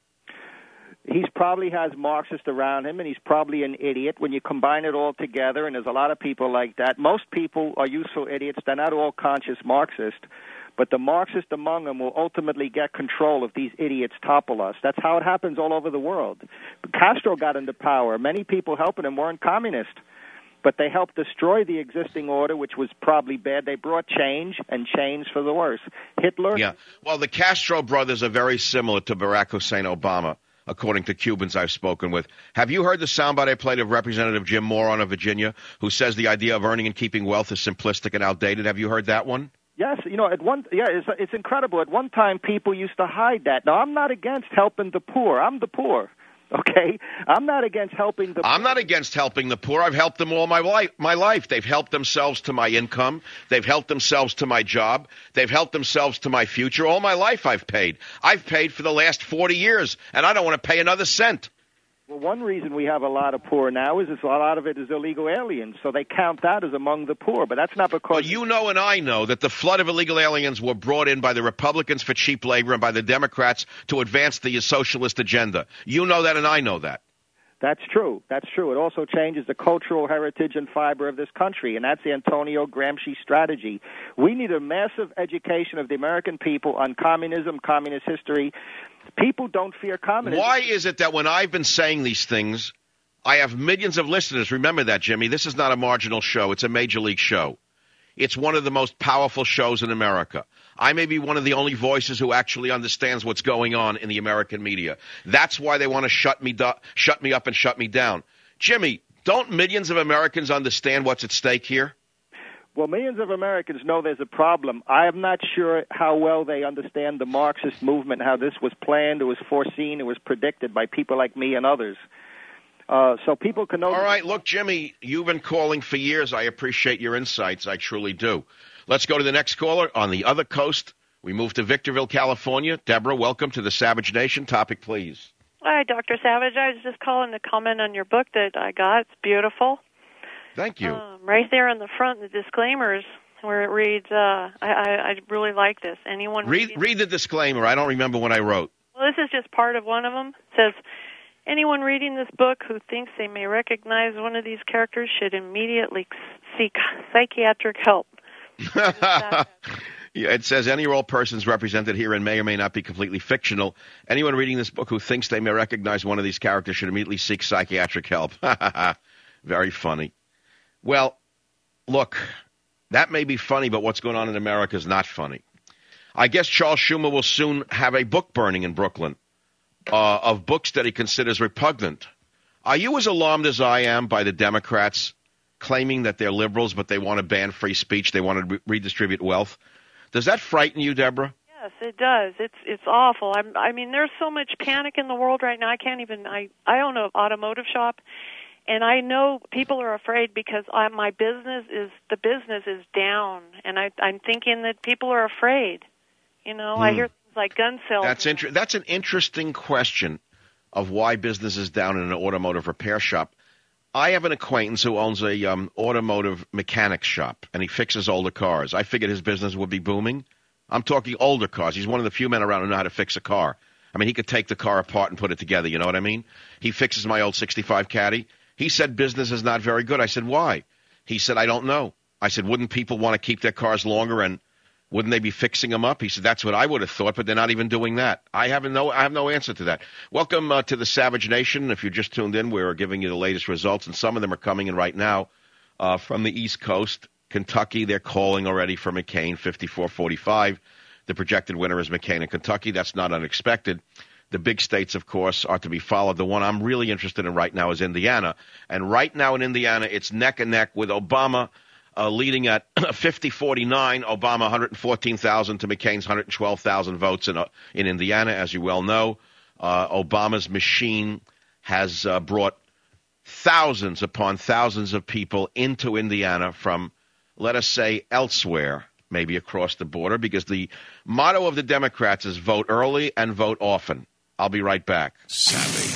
Speaker 13: He probably has Marxists around him, and he's probably an idiot. When you combine it all together, and there's a lot of people like that, most people are useful idiots. They're not all conscious Marxists, but the Marxists among them will ultimately get control if these idiots topple us. That's how it happens all over the world. Castro got into power. Many people helping him weren't communist, but they helped destroy the existing order, which was probably bad. They brought change, and change for the worse. Hitler?
Speaker 4: Yeah. Well, the Castro brothers are very similar to Barack Hussein Obama, according to Cubans I've spoken with. Have you heard the soundbite I played of Representative Jim Moron of Virginia, who says the idea of earning and keeping wealth is simplistic and outdated? Have you heard that one?
Speaker 13: Yes, you know, it's incredible. At one time, people used to hide that. Now, I'm not against helping the poor. I'm the poor. Okay, I'm not against helping the poor.
Speaker 4: I'm not against helping the poor. I've helped them all my life. They've helped themselves to my income. They've helped themselves to my job. They've helped themselves to my future. All my life I've paid. I've paid for the last 40 years, and I don't want to pay another cent.
Speaker 13: Well, one reason we have a lot of poor now is a lot of it is illegal aliens, so they count that as among the poor. But that's not because...
Speaker 4: Well, you know and I know that the flood of illegal aliens were brought in by the Republicans for cheap labor and by the Democrats to advance the socialist agenda. You know that and I know that.
Speaker 13: That's true. That's true. It also changes the cultural heritage and fiber of this country, and that's the Antonio Gramsci strategy. We need a massive education of the American people on communism, communist history. People don't fear communism.
Speaker 4: Why is it that when I've been saying these things, I have millions of listeners? Remember that, Jimmy. This is not a marginal show. It's a major league show. It's one of the most powerful shows in America. I may be one of the only voices who actually understands what's going on in the American media. That's why they want to shut me up and shut me down. Jimmy, don't millions of Americans understand what's at stake here?
Speaker 13: Well, millions of Americans know there's a problem. I am not sure how well they understand the Marxist movement, how this was planned, it was foreseen, it was predicted by people like me and others. So people can know.
Speaker 4: All right, look, Jimmy, you've been calling for years. I appreciate your insights. I truly do. Let's go to the next caller on the other coast. We move to Victorville, California. Deborah, welcome to the Savage Nation. Topic, please.
Speaker 14: Hi, Dr. Savage. I was just calling to comment on your book that I got. It's beautiful.
Speaker 4: Thank you.
Speaker 14: Right there on the front, the disclaimers, where it reads, I really like this. Anyone
Speaker 4: read the disclaimer. I don't remember what I wrote.
Speaker 14: Well, this is just part of one of them. It says, anyone reading this book who thinks they may recognize one of these characters should immediately seek psychiatric help.
Speaker 4: Yeah, it says any or all persons represented herein may or may not be completely fictional. Anyone reading this book who thinks they may recognize one of these characters should immediately seek psychiatric help. Very funny. Well, look, that may be funny, but what's going on in America is not funny. I guess Charles Schumer will soon have a book burning in Brooklyn of books that he considers repugnant. Are you as alarmed as I am by the Democrats claiming that they're liberals, but they want to ban free speech, they want to redistribute wealth? Does that frighten you, Deborah?
Speaker 14: Yes, it does. It's awful. I mean, there's so much panic in the world right now. I own an automotive shop, and I know people are afraid because my business is down, and I'm thinking that people are afraid. You know, I hear things like gun sales.
Speaker 4: That's an interesting question of why business is down in an automotive repair shop. I have an acquaintance who owns a automotive mechanic shop, and he fixes older cars. I figured his business would be booming. I'm talking older cars. He's one of the few men around who know how to fix a car. I mean, he could take the car apart and put it together, you know what I mean? He fixes my old 65 Caddy. He said business is not very good. I said, why? He said, I don't know. I said, wouldn't people want to keep their cars longer, and wouldn't they be fixing them up? He said, that's what I would have thought, but they're not even doing that. I have no answer to that. Welcome to the Savage Nation. If you just tuned in, we're giving you the latest results, and some of them are coming in right now from the East Coast. Kentucky, they're calling already for McCain, 54-45. The projected winner is McCain in Kentucky. That's not unexpected. The big states, of course, are to be followed. The one I'm really interested in right now is Indiana. And right now in Indiana, it's neck and neck with Obama leading at 50-49, Obama 114,000 to McCain's 112,000 votes in Indiana. As you well know, Obama's machine has brought thousands upon thousands of people into Indiana from, let us say, elsewhere, maybe across the border, because the motto of the Democrats is vote early and vote often. I'll be right back.
Speaker 1: Savage.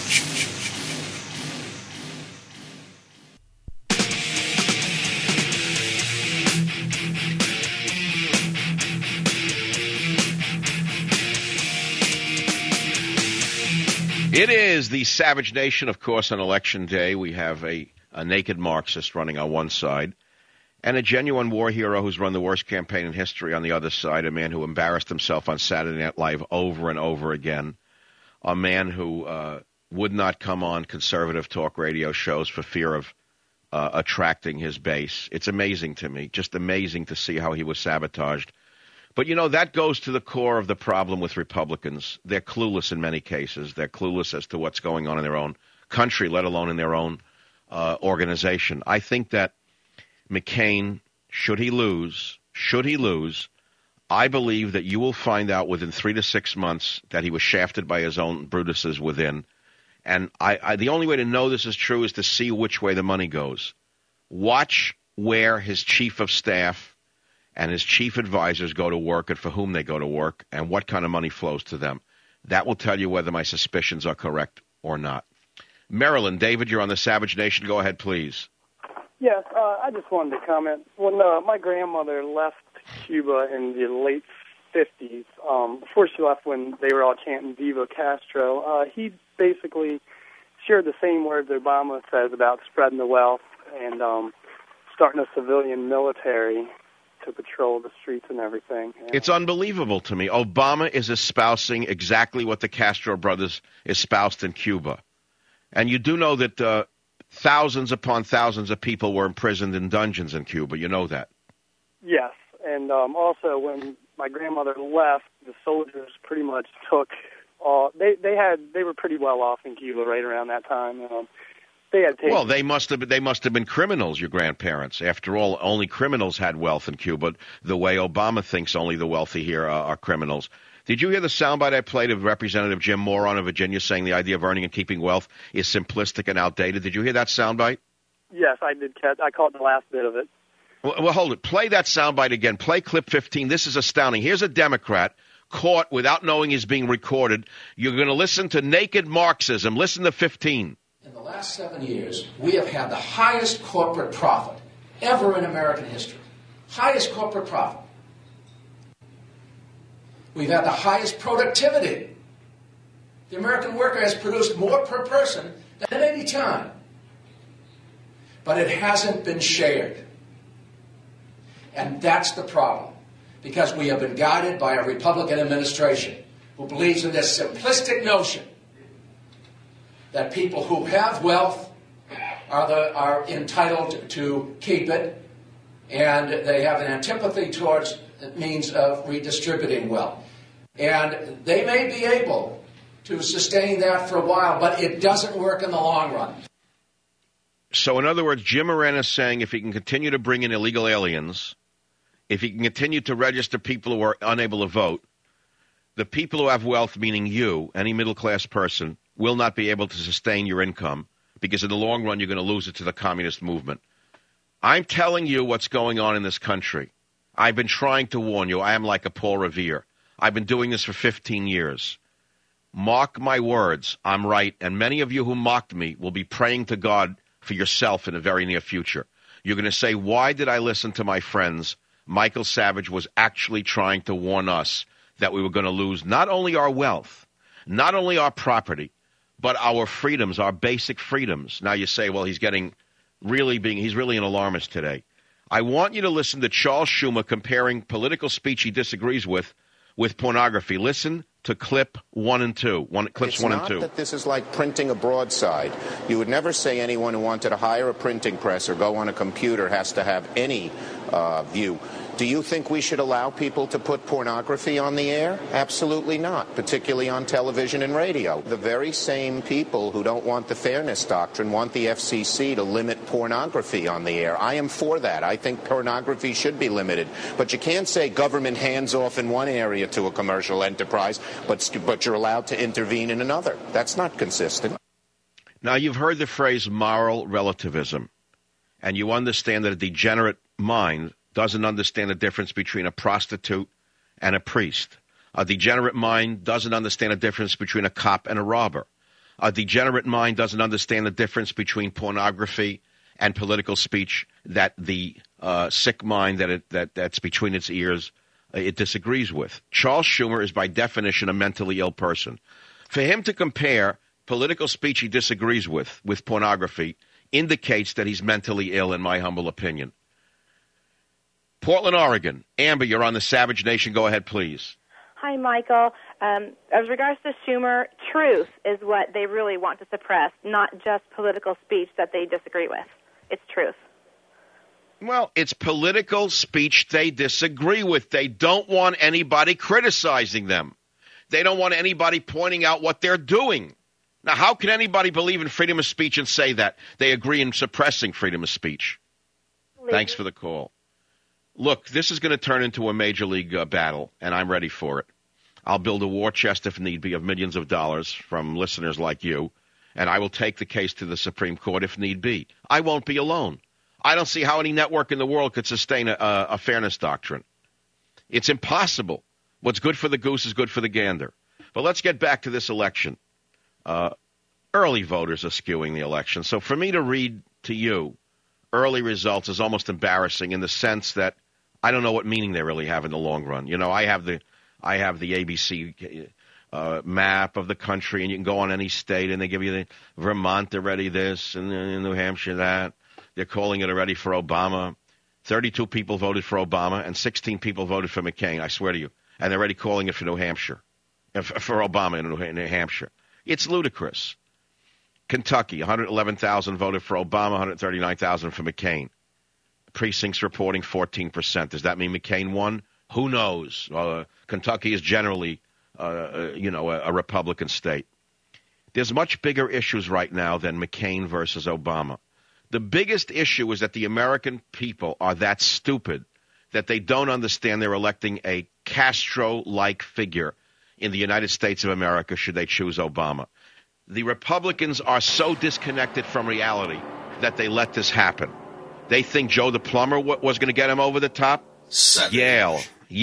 Speaker 4: It is the Savage Nation, of course, on Election Day. We have a naked Marxist running on one side and a genuine war hero who's run the worst campaign in history on the other side, a man who embarrassed himself on Saturday Night Live over and over again, a man who would not come on conservative talk radio shows for fear of attracting his base. It's amazing to me, just amazing to see how he was sabotaged. But, you know, that goes to the core of the problem with Republicans. They're clueless in many cases. They're clueless as to what's going on in their own country, let alone in their own organization. I think that McCain, should he lose, I believe that you will find out within 3 to 6 months that he was shafted by his own Brutuses within. And the only way to know this is true is to see which way the money goes. Watch where his chief of staff and his chief advisors go to work and for whom they go to work and what kind of money flows to them. That will tell you whether my suspicions are correct or not. Maryland, David, you're on the Savage Nation. Go ahead, please.
Speaker 15: Yes, I just wanted to comment. When my grandmother left Cuba in the late 50s, before she left when they were all chanting Viva Castro, he basically shared the same words Obama says about spreading the wealth and starting a civilian military to patrol the streets and everything.
Speaker 4: It's unbelievable to me. Obama is espousing exactly what the Castro brothers espoused in Cuba. And you do know that thousands upon thousands of people were imprisoned in dungeons in Cuba. You know that.
Speaker 15: Yes. And also when my grandmother left, the soldiers pretty much took all they were pretty well off in Cuba right around that time. they had taken.
Speaker 4: Well, they must have been criminals, your grandparents. After all, only criminals had wealth in Cuba, the way Obama thinks only the wealthy here are criminals. Did you hear the soundbite I played of Representative Jim Moron of Virginia saying the idea of earning and keeping wealth is simplistic and outdated? Did you hear that soundbite?
Speaker 15: Yes, I did. I caught the last bit of it.
Speaker 4: Well, hold it. Play that soundbite again. Play clip 15. This is astounding. Here's a Democrat caught without knowing he's being recorded. You're going to listen to naked Marxism. Listen to 15.
Speaker 5: In the last 7 years, we have had the highest corporate profit ever in American history. Highest corporate profit. We've had the highest productivity. The American worker has produced more per person than at any time. But it hasn't been shared. And that's the problem. Because we have been guided by a Republican administration who believes in this simplistic notion that people who have wealth are entitled to keep it, and they have an antipathy towards means of redistributing wealth. And they may be able to sustain that for a while, but it doesn't work in the long run.
Speaker 4: So, in other words, Jim Moran is saying if he can continue to bring in illegal aliens, if he can continue to register people who are unable to vote, the people who have wealth, meaning you, any middle-class person, will not be able to sustain your income because in the long run you're going to lose it to the communist movement. I'm telling you what's going on in this country. I've been trying to warn you. I am like a Paul Revere. I've been doing this for 15 years. Mark my words, I'm right, and many of you who mocked me will be praying to God for yourself in the very near future. You're going to say, why did I listen to my friends? Michael Savage was actually trying to warn us that we were going to lose not only our wealth, not only our property, but our freedoms, our basic freedoms. Now you say, well, he's really an alarmist today. I want you to listen to Charles Schumer comparing political speech he disagrees with pornography. Listen to clip 1 and 2. Clips 1 and 2.
Speaker 7: It's not that this is like printing a broadside. You would never say anyone who wanted to hire a printing press or go on a computer has to have any view. Do you think we should allow people to put pornography on the air? Absolutely not, particularly on television and radio. The very same people who don't want the fairness doctrine want the FCC to limit pornography on the air. I am for that. I think pornography should be limited. But you can't say government hands off in one area to a commercial enterprise, but you're allowed to intervene in another. That's not consistent.
Speaker 4: Now, you've heard the phrase moral relativism, and you understand that a degenerate mind doesn't understand the difference between a prostitute and a priest. A degenerate mind doesn't understand the difference between a cop and a robber. A degenerate mind doesn't understand the difference between pornography and political speech that the sick mind that's between its ears it disagrees with. Charles Schumer is by definition a mentally ill person. For him to compare political speech he disagrees with pornography indicates that he's mentally ill, in my humble opinion. Portland, Oregon. Amber, you're on the Savage Nation. Go ahead, please.
Speaker 16: Hi, Michael. As regards to Schumer, truth is what they really want to suppress, not just political speech that they disagree with. It's truth.
Speaker 4: Well, it's political speech they disagree with. They don't want anybody criticizing them. They don't want anybody pointing out what they're doing. Now, how can anybody believe in freedom of speech and say that they agree in suppressing freedom of speech? Thanks for the call. Look, this is going to turn into a major league battle, and I'm ready for it. I'll build a war chest if need be of millions of dollars from listeners like you, and I will take the case to the Supreme Court if need be. I won't be alone. I don't see how any network in the world could sustain a fairness doctrine. It's impossible. What's good for the goose is good for the gander. But let's get back to this election. Early voters are skewing the election. So for me to read to you early results is almost embarrassing in the sense that I don't know what meaning they really have in the long run. You know, I have the ABC map of the country, and you can go on any state, and they give you the Vermont already this, and New Hampshire that. They're calling it already for Obama. 32 people voted for Obama, and 16 people voted for McCain, I swear to you. And they're already calling it for New Hampshire, for Obama in New Hampshire. It's ludicrous. Kentucky, 111,000 voted for Obama, 139,000 for McCain. Precincts reporting 14%. Does that mean McCain won? Who knows? Kentucky is generally, a Republican state. There's much bigger issues right now than McCain versus Obama. The biggest issue is that the American people are that stupid that they don't understand they're electing a Castro-like figure in the United States of America should they choose Obama. The Republicans are so disconnected from reality that they let this happen. They think Joe the plumber was going to get him over the top. Yale.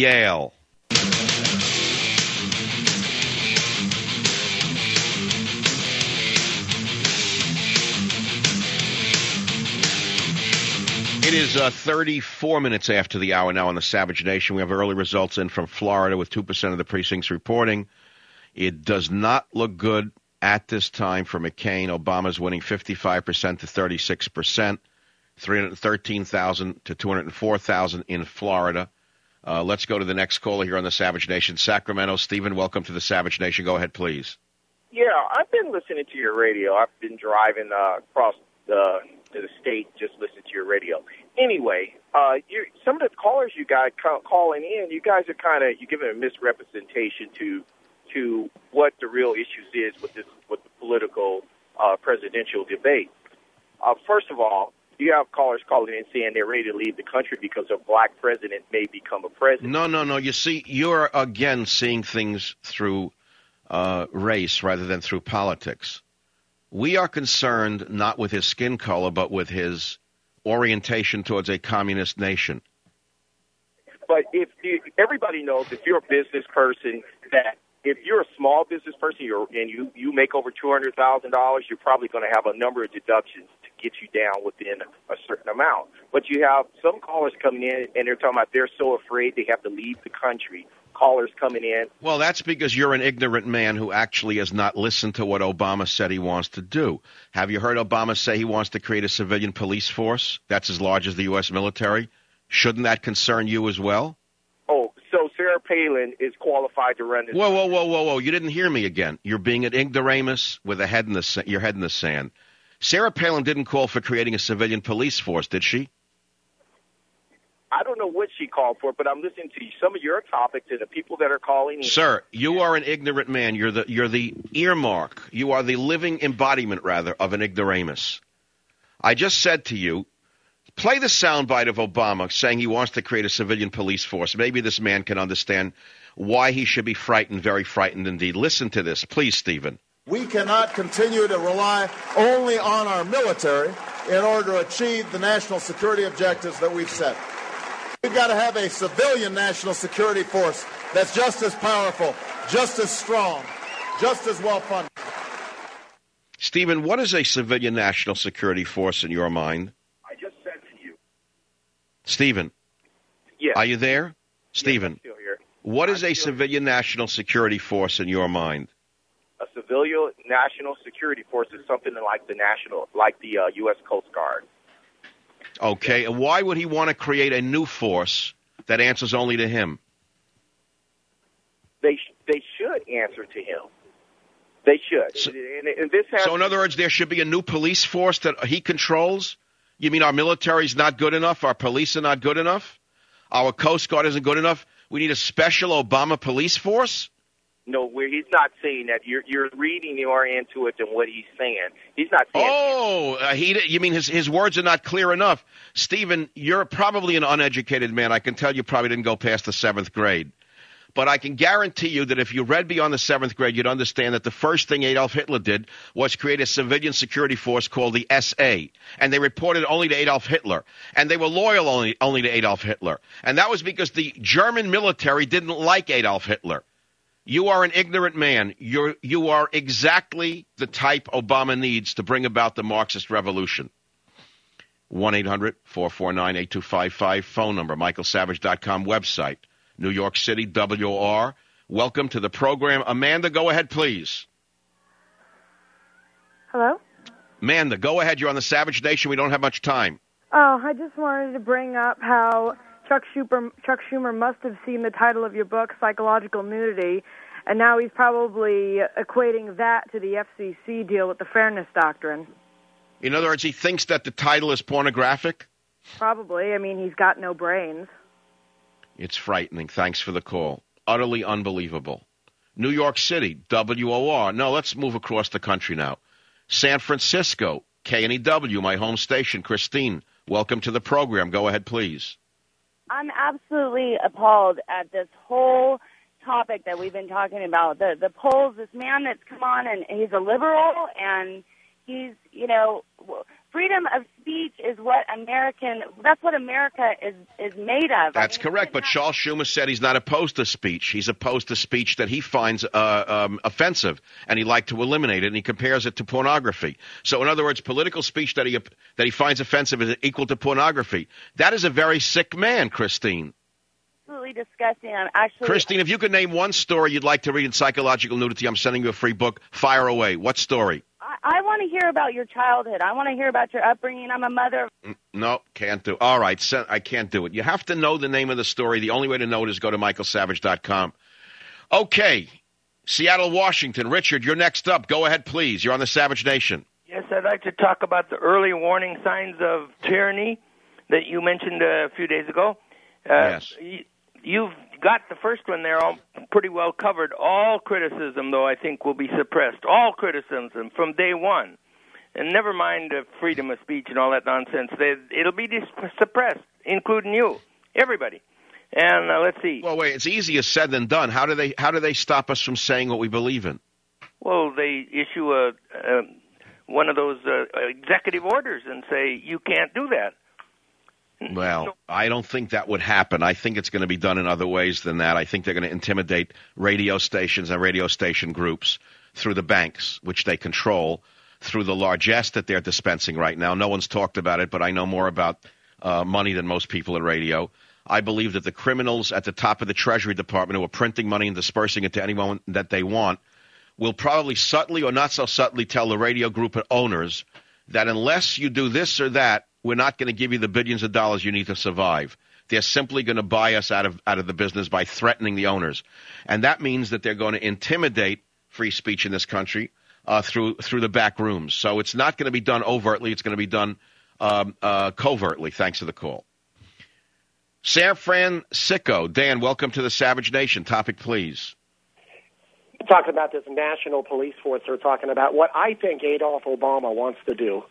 Speaker 4: It is 34 minutes after the hour now on the Savage Nation. We have early results in from Florida with 2% of the precincts reporting. It does not look good at this time for McCain. Obama's winning 55% to 36%, 313,000 to 204,000 in Florida. Let's go to the next caller here on the Savage Nation. Sacramento, Stephen, welcome to the Savage Nation. Go ahead, please.
Speaker 6: Yeah, I've been listening to your radio. I've been driving across to the state, just listening to your radio. Anyway, some of the callers you guys calling in, you guys are you're giving a misrepresentation to what the real issues is with the political presidential debate. First of all, you have callers calling in saying they're ready to leave the country because a black president may become a president.
Speaker 4: No. You see, you're again seeing things through race rather than through politics. We are concerned not with his skin color, but with his orientation towards a communist nation.
Speaker 6: But everybody knows if you're a business person that if you're a small business person and you make over $200,000, you're probably going to have a number of deductions to get you down within a certain amount. But you have some callers coming in and they're talking about they're so afraid they have to leave the country. Callers coming in.
Speaker 4: Well, that's because you're an ignorant man who actually has not listened to what Obama said he wants to do. Have you heard Obama say he wants to create a civilian police force that's as large as the U.S. military? Shouldn't that concern you as well?
Speaker 6: Oh, so Sarah Palin is qualified to run this.
Speaker 4: Whoa. You didn't hear me again. You're being an ignoramus with your head in the sand. Sarah Palin didn't call for creating a civilian police force, did she?
Speaker 6: I don't know what she called for, but I'm listening to some of your topics and the people that are calling in.
Speaker 4: Sir, you are an ignorant man. You're the earmark. You are the living embodiment, rather, of an ignoramus. I just said to you, play the soundbite of Obama saying he wants to create a civilian police force. Maybe this man can understand why he should be frightened, very frightened indeed. Listen to this, please, Stephen.
Speaker 17: We cannot continue to rely only on our military in order to achieve the national security objectives that we've set. We've got to have a civilian national security force that's just as powerful, just as strong, just as well-funded.
Speaker 4: Stephen, what is a civilian national security force in your mind?
Speaker 6: I just said to you.
Speaker 4: Stephen.
Speaker 6: Yes.
Speaker 4: Are you there? Stephen.
Speaker 6: Yes, I'm still here.
Speaker 4: What is a civilian national security force in your mind?
Speaker 6: A civilian national security force is something like the U.S. Coast Guard.
Speaker 4: Okay, and why would he want to create a new force that answers only to him?
Speaker 6: They should answer to him. They should.
Speaker 4: So in other words, there should be a new police force that he controls? You mean our military is not good enough? Our police are not good enough? Our Coast Guard isn't good enough? We need a special Obama police force?
Speaker 6: No, he's not saying that. You're reading more into it than what he's saying. He's not saying
Speaker 4: you mean his words are not clear enough. Stephen, you're probably an uneducated man. I can tell you probably didn't go past the 7th grade. But I can guarantee you that if you read beyond the 7th grade, you'd understand that the first thing Adolf Hitler did was create a civilian security force called the SA. And they reported only to Adolf Hitler. And they were loyal only to Adolf Hitler. And that was because the German military didn't like Adolf Hitler. You are an ignorant man. You are exactly the type Obama needs to bring about the Marxist revolution. 1-800-449-8255, phone number, michaelsavage.com, website, New York City, WR. Welcome to the program. Amanda, go ahead, please.
Speaker 18: Hello?
Speaker 4: Amanda, go ahead. You're on the Savage Nation. We don't have much time.
Speaker 18: Oh, I just wanted to bring up how Chuck Schumer must have seen the title of your book, Psychological Nudity, and now he's probably equating that to the FCC deal with the Fairness Doctrine.
Speaker 4: In other words, he thinks that the title is pornographic?
Speaker 18: Probably. I mean, he's got no brains.
Speaker 4: It's frightening. Thanks for the call. Utterly unbelievable. New York City, WOR. No, let's move across the country now. San Francisco, KNEW, my home station. Christine, welcome to the program. Go ahead, please.
Speaker 19: I'm absolutely appalled at this whole topic that we've been talking about. The polls, this man that's come on, and he's a liberal, and he's, freedom of speech is that's what America is made of.
Speaker 4: That's correct, but Charles Schumer said he's not opposed to speech. He's opposed to speech that he finds offensive, and he'd like to eliminate it, and he compares it to pornography. So, in other words, political speech that he finds offensive is equal to pornography. That is a very sick man, Christine.
Speaker 19: Absolutely disgusting.
Speaker 4: Christine, if you could name one story you'd like to read in Psychological Nudity, I'm sending you a free book. Fire away. What story?
Speaker 19: I want to hear about your childhood. I want to hear about your upbringing. I'm a mother.
Speaker 4: No, can't do it. All right, I can't do it. You have to know the name of the story. The only way to know it is go to michaelsavage.com. Okay, Seattle, Washington. Richard, you're next up. Go ahead, please. You're on the Savage Nation.
Speaker 20: Yes, I'd like to talk about the early warning signs of tyranny that you mentioned a few days ago.
Speaker 4: Yes.
Speaker 20: You've got the first one there all pretty well covered. All criticism, though, I think will be suppressed. All criticism from day one. And never mind freedom of speech and all that nonsense. It'll be suppressed, including you, everybody. And let's see.
Speaker 4: Well, wait, it's easier said than done. How do they stop us from saying what we believe in?
Speaker 20: Well, they issue one of those executive orders and say, you can't do that.
Speaker 4: Well, I don't think that would happen. I think it's going to be done in other ways than that. I think they're going to intimidate radio stations and radio station groups through the banks, which they control, through the largesse that they're dispensing right now. No one's talked about it, but I know more about money than most people in radio. I believe that the criminals at the top of the Treasury Department who are printing money and dispersing it to anyone that they want will probably subtly or not so subtly tell the radio group owners that unless you do this or that, we're not going to give you the billions of dollars you need to survive. They're simply going to buy us out of the business by threatening the owners. And that means that they're going to intimidate free speech in this country through the back rooms. So it's not going to be done overtly. It's going to be done covertly. Thanks for the call. San Francisco. Dan, welcome to the Savage Nation. Topic, please.
Speaker 21: Talking about this national police force, they're talking about what I think Adolf Obama wants to do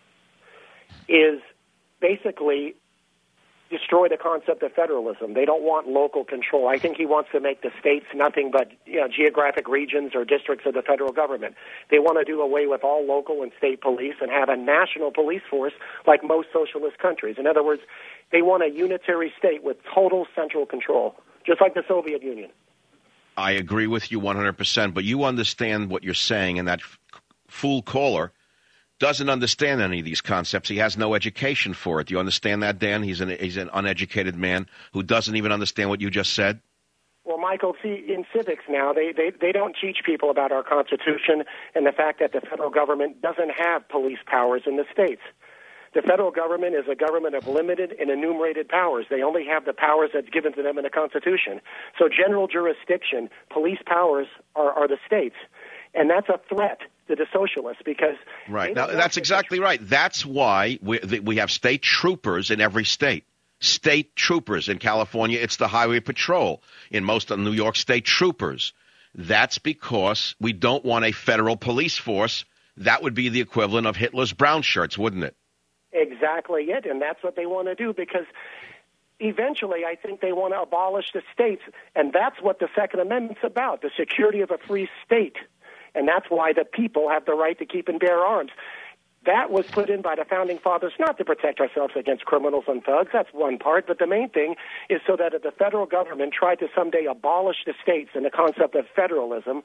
Speaker 21: is basically destroy the concept of federalism. They don't want local control. I think he wants to make the states nothing but geographic regions or districts of the federal government. They want to do away with all local and state police and have a national police force like most socialist countries. In other words, they want a unitary state with total central control, just like the Soviet Union.
Speaker 4: I agree with you 100%, but you understand what you're saying, and that fool caller doesn't understand any of these concepts. He has no education for it. Do you understand that, Dan? He's an uneducated man who doesn't even understand what you just said.
Speaker 21: Well, Michael, see, in civics now, they don't teach people about our Constitution and the fact that the federal government doesn't have police powers in the states. The federal government is a government of limited and enumerated powers. They only have the powers that's given to them in the Constitution. So general jurisdiction, police powers are the states. And that's a threat to the socialists because...
Speaker 4: Right. Now, that's exactly right. That's why we have state troopers in every state. State troopers. In California, it's the Highway Patrol. In most of New York, state troopers. That's because we don't want a federal police force. That would be the equivalent of Hitler's brown shirts, wouldn't it?
Speaker 21: Exactly it, and that's what they want to do because eventually I think they want to abolish the states, and that's what the Second Amendment's about, the security of a free state. And that's why the people have the right to keep and bear arms. That was put in by the Founding Fathers not to protect ourselves against criminals and thugs. That's one part. But the main thing is so that if the federal government tried to someday abolish the states and the concept of federalism,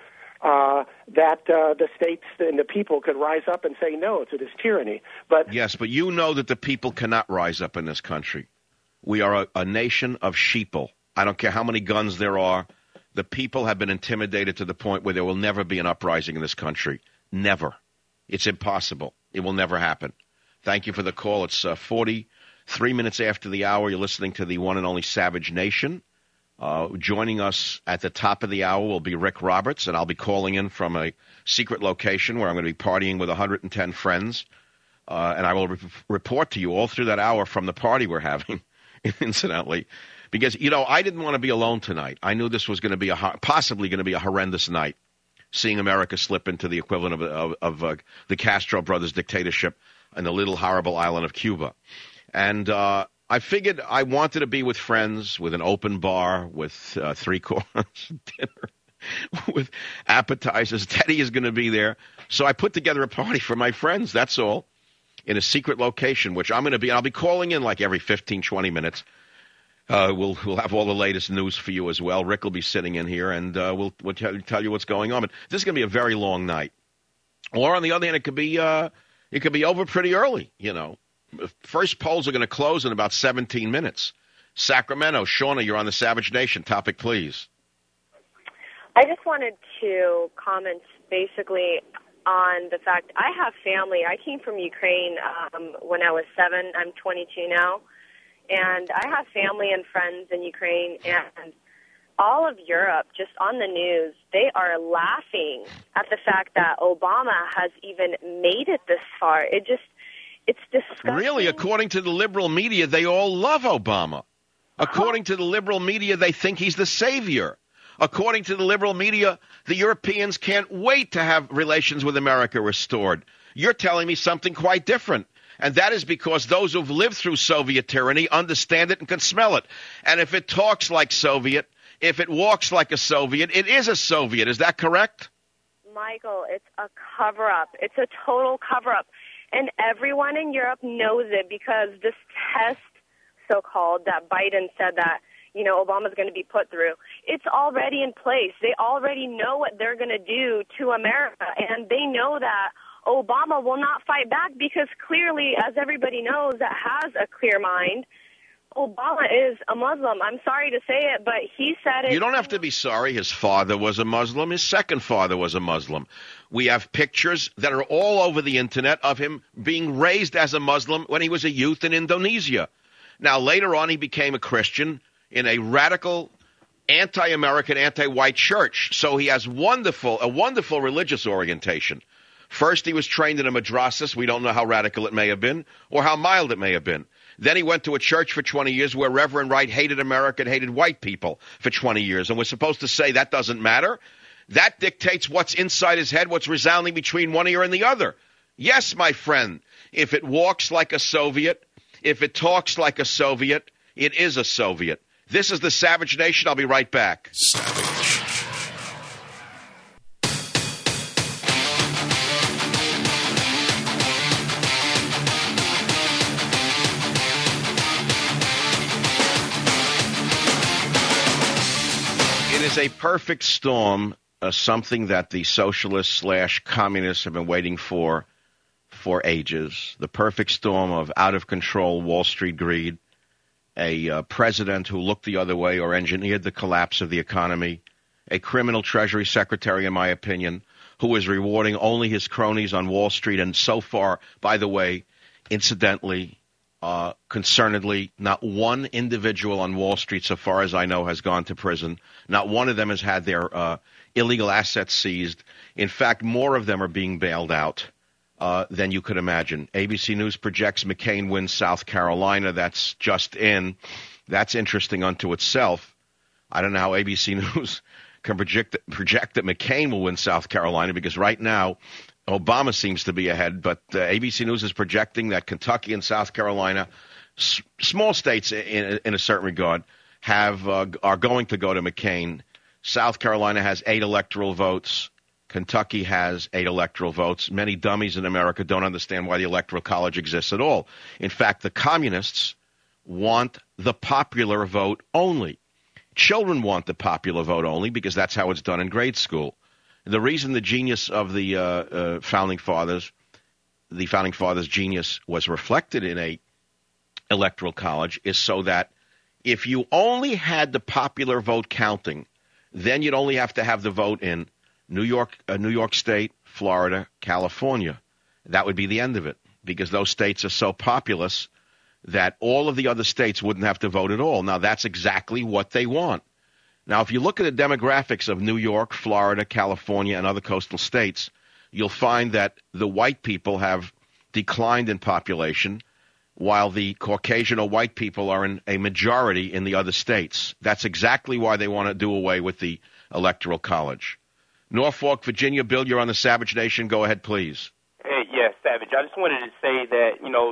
Speaker 21: that the states and the people could rise up and say no to this tyranny. But
Speaker 4: yes, but you know that the people cannot rise up in this country. We are a nation of sheeple. I don't care how many guns there are. The people have been intimidated to the point where there will never be an uprising in this country. Never. It's impossible. It will never happen. Thank you for the call. It's 43 minutes after the hour. You're listening to the one and only Savage Nation. Joining us at the top of the hour will be Rick Roberts, and I'll be calling in from a secret location where I'm going to be partying with 110 friends. And I will report to you all through that hour from the party we're having, incidentally, Because, I didn't want to be alone tonight. I knew this was going to be possibly going to be a horrendous night, seeing America slip into the equivalent of the Castro brothers' dictatorship on the little horrible island of Cuba. And I figured I wanted to be with friends, with an open bar, with 3-course dinner, with appetizers. Teddy is going to be there. So I put together a party for my friends, that's all, in a secret location, which I'm going to be. I'll be calling in like every 15, 20 minutes. We'll have all the latest news for you as well. Rick will be sitting in here, and we'll tell you what's going on. But this is going to be a very long night. Or on the other hand, it could be over pretty early. First polls are going to close in about 17 minutes. Sacramento, Shauna, you're on the Savage Nation. Topic, please.
Speaker 3: I just wanted to comment basically on the fact I have family. I came from Ukraine when I was 7. I'm 22 now. And I have family and friends in Ukraine, and all of Europe, just on the news, they are laughing at the fact that Obama has even made it this far. It's disgusting.
Speaker 4: Really? According to the liberal media, they all love Obama. According to the liberal media, they think he's the savior. According to the liberal media, the Europeans can't wait to have relations with America restored. You're telling me something quite different. And that is because those who've lived through Soviet tyranny understand it and can smell it. And if it talks like Soviet, if it walks like a Soviet, it is a Soviet. Is that correct?
Speaker 3: Michael, it's a cover-up. It's a total cover-up. And everyone in Europe knows it because this test, so-called, that Biden said that, Obama's going to be put through, it's already in place. They already know what they're going to do to America. And they know that Obama will not fight back because clearly, as everybody knows that has a clear mind, Obama is a Muslim. I'm sorry to say it, but he said it.
Speaker 4: You don't have to be sorry. His father was a Muslim. His second father was a Muslim. We have pictures that are all over the Internet of him being raised as a Muslim when he was a youth in Indonesia. Now, later on, he became a Christian in a radical anti-American, anti-white church. So he has a wonderful religious orientation. First, he was trained in a madrasas. We don't know how radical it may have been or how mild it may have been. Then he went to a church for 20 years where Reverend Wright hated America and hated white people for 20 years. And we're supposed to say that doesn't matter? That dictates what's inside his head, what's resounding between one ear and the other. Yes, my friend, if it walks like a Soviet, if it talks like a Soviet, it is a Soviet. This is the Savage Nation. I'll be right back.
Speaker 1: Savage.
Speaker 4: It is a perfect storm, something that the socialists / communists have been waiting for ages. The perfect storm of out-of-control Wall Street greed, a president who looked the other way or engineered the collapse of the economy, a criminal Treasury Secretary, in my opinion, who is rewarding only his cronies on Wall Street. And so far, by the way, incidentally, concernedly, not one individual on Wall Street, so far as I know, has gone to prison. Not one of them has had their illegal assets seized. In fact, more of them are being bailed out than you could imagine. ABC News projects McCain wins South Carolina. That's just in. That's interesting unto itself. I don't know how ABC News can project that McCain will win South Carolina because right now Obama seems to be ahead, but ABC News is projecting that Kentucky and South Carolina, small states in a certain regard, are going to go to McCain. South Carolina has 8 electoral votes. Kentucky has 8 electoral votes. Many dummies in America don't understand why the Electoral College exists at all. In fact, the communists want the popular vote only. Children want the popular vote only because that's how it's done in grade school. The reason the genius of the Founding Fathers genius was reflected in a electoral college is so that if you only had the popular vote counting, then you'd only have to have the vote in New York State, Florida, California. That would be the end of it because those states are so populous that all of the other states wouldn't have to vote at all. Now, that's exactly what they want. Now, if you look at the demographics of New York, Florida, California, and other coastal states, you'll find that the white people have declined in population. while the Caucasian or white people are in a majority in the other states. That's exactly why they want to do away with the Electoral College. Norfolk, Virginia, Bill, you're on the Savage Nation. Go ahead, please.
Speaker 8: Hey, yes, Savage. I just wanted to say that,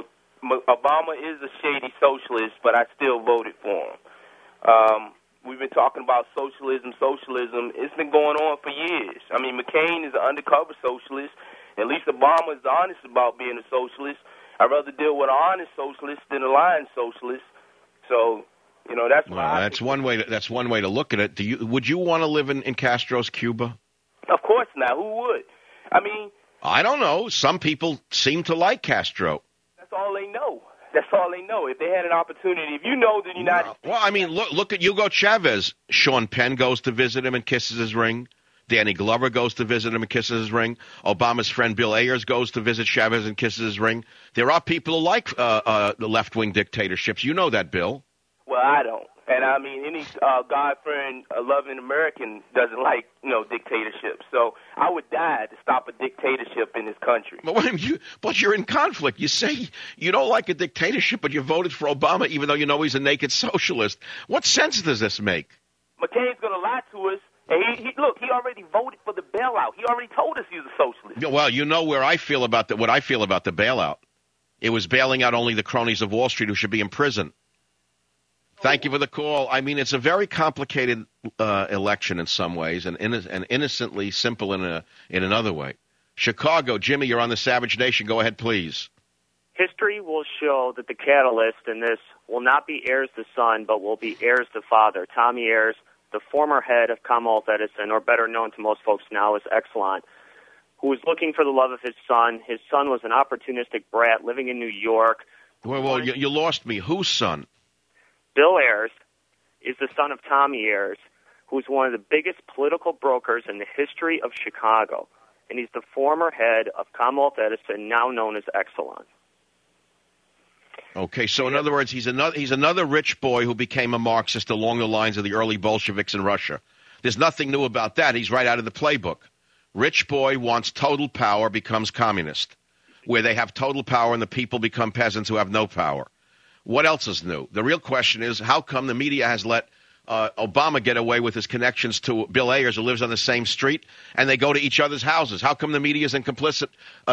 Speaker 8: Obama is a shady socialist, but I still voted for him. We've been talking about socialism. It's been going on for years. I mean, McCain is an undercover socialist. At least Obama is honest about being a socialist. I'd rather deal with an honest socialist than a lying socialist. So, that's why.
Speaker 4: That's one way. That's one way to look at it. Would you want to live in Castro's Cuba?
Speaker 8: Of course not. Who would? I mean,
Speaker 4: I don't know. Some people seem to like Castro.
Speaker 8: That's all they know. That's all they know. If they had an opportunity, if you know the United States.
Speaker 4: Well, I mean, look at Hugo Chavez. Sean Penn goes to visit him and kisses his ring. Danny Glover goes to visit him and kisses his ring. Obama's friend Bill Ayers goes to visit Chavez and kisses his ring. There are people who like the left-wing dictatorships. You know that, Bill.
Speaker 8: Well, I don't. And I mean, any God-fearing, loving American doesn't like, dictatorship. So I would die to stop a dictatorship in this country.
Speaker 4: But you're in conflict. You say you don't like a dictatorship, but you voted for Obama even though you know he's a naked socialist. What sense does this make?
Speaker 8: McCain's going to lie to us. And he already voted for the bailout. He already told us he was a socialist.
Speaker 4: Well, you know where I feel about what I feel about the bailout. It was bailing out only the cronies of Wall Street who should be in prison. Thank you for the call. I mean, it's a very complicated election in some ways, and innocently simple in another way. Chicago, Jimmy, you're on the Savage Nation. Go ahead, please.
Speaker 22: History will show that the catalyst in this will not be heirs to son, but will be heirs to father. Tommy Ayers, the former head of Commonwealth Edison, or better known to most folks now as Exelon, who was looking for the love of his son. His son was an opportunistic brat living in New York.
Speaker 4: Well, you lost me. Whose son?
Speaker 22: Bill Ayers is the son of Tommy Ayers, who's one of the biggest political brokers in the history of Chicago, and he's the former head of Commonwealth Edison, now known as Exelon.
Speaker 4: Okay, so in other words, he's another rich boy who became a Marxist along the lines of the early Bolsheviks in Russia. There's nothing new about that. He's right out of the playbook. Rich boy wants total power, becomes communist, where they have total power and the people become peasants who have no power. What else is new? The real question is, how come the media has let Obama get away with his connections to Bill Ayers, who lives on the same street, and they go to each other's houses? How come the media is in cahoots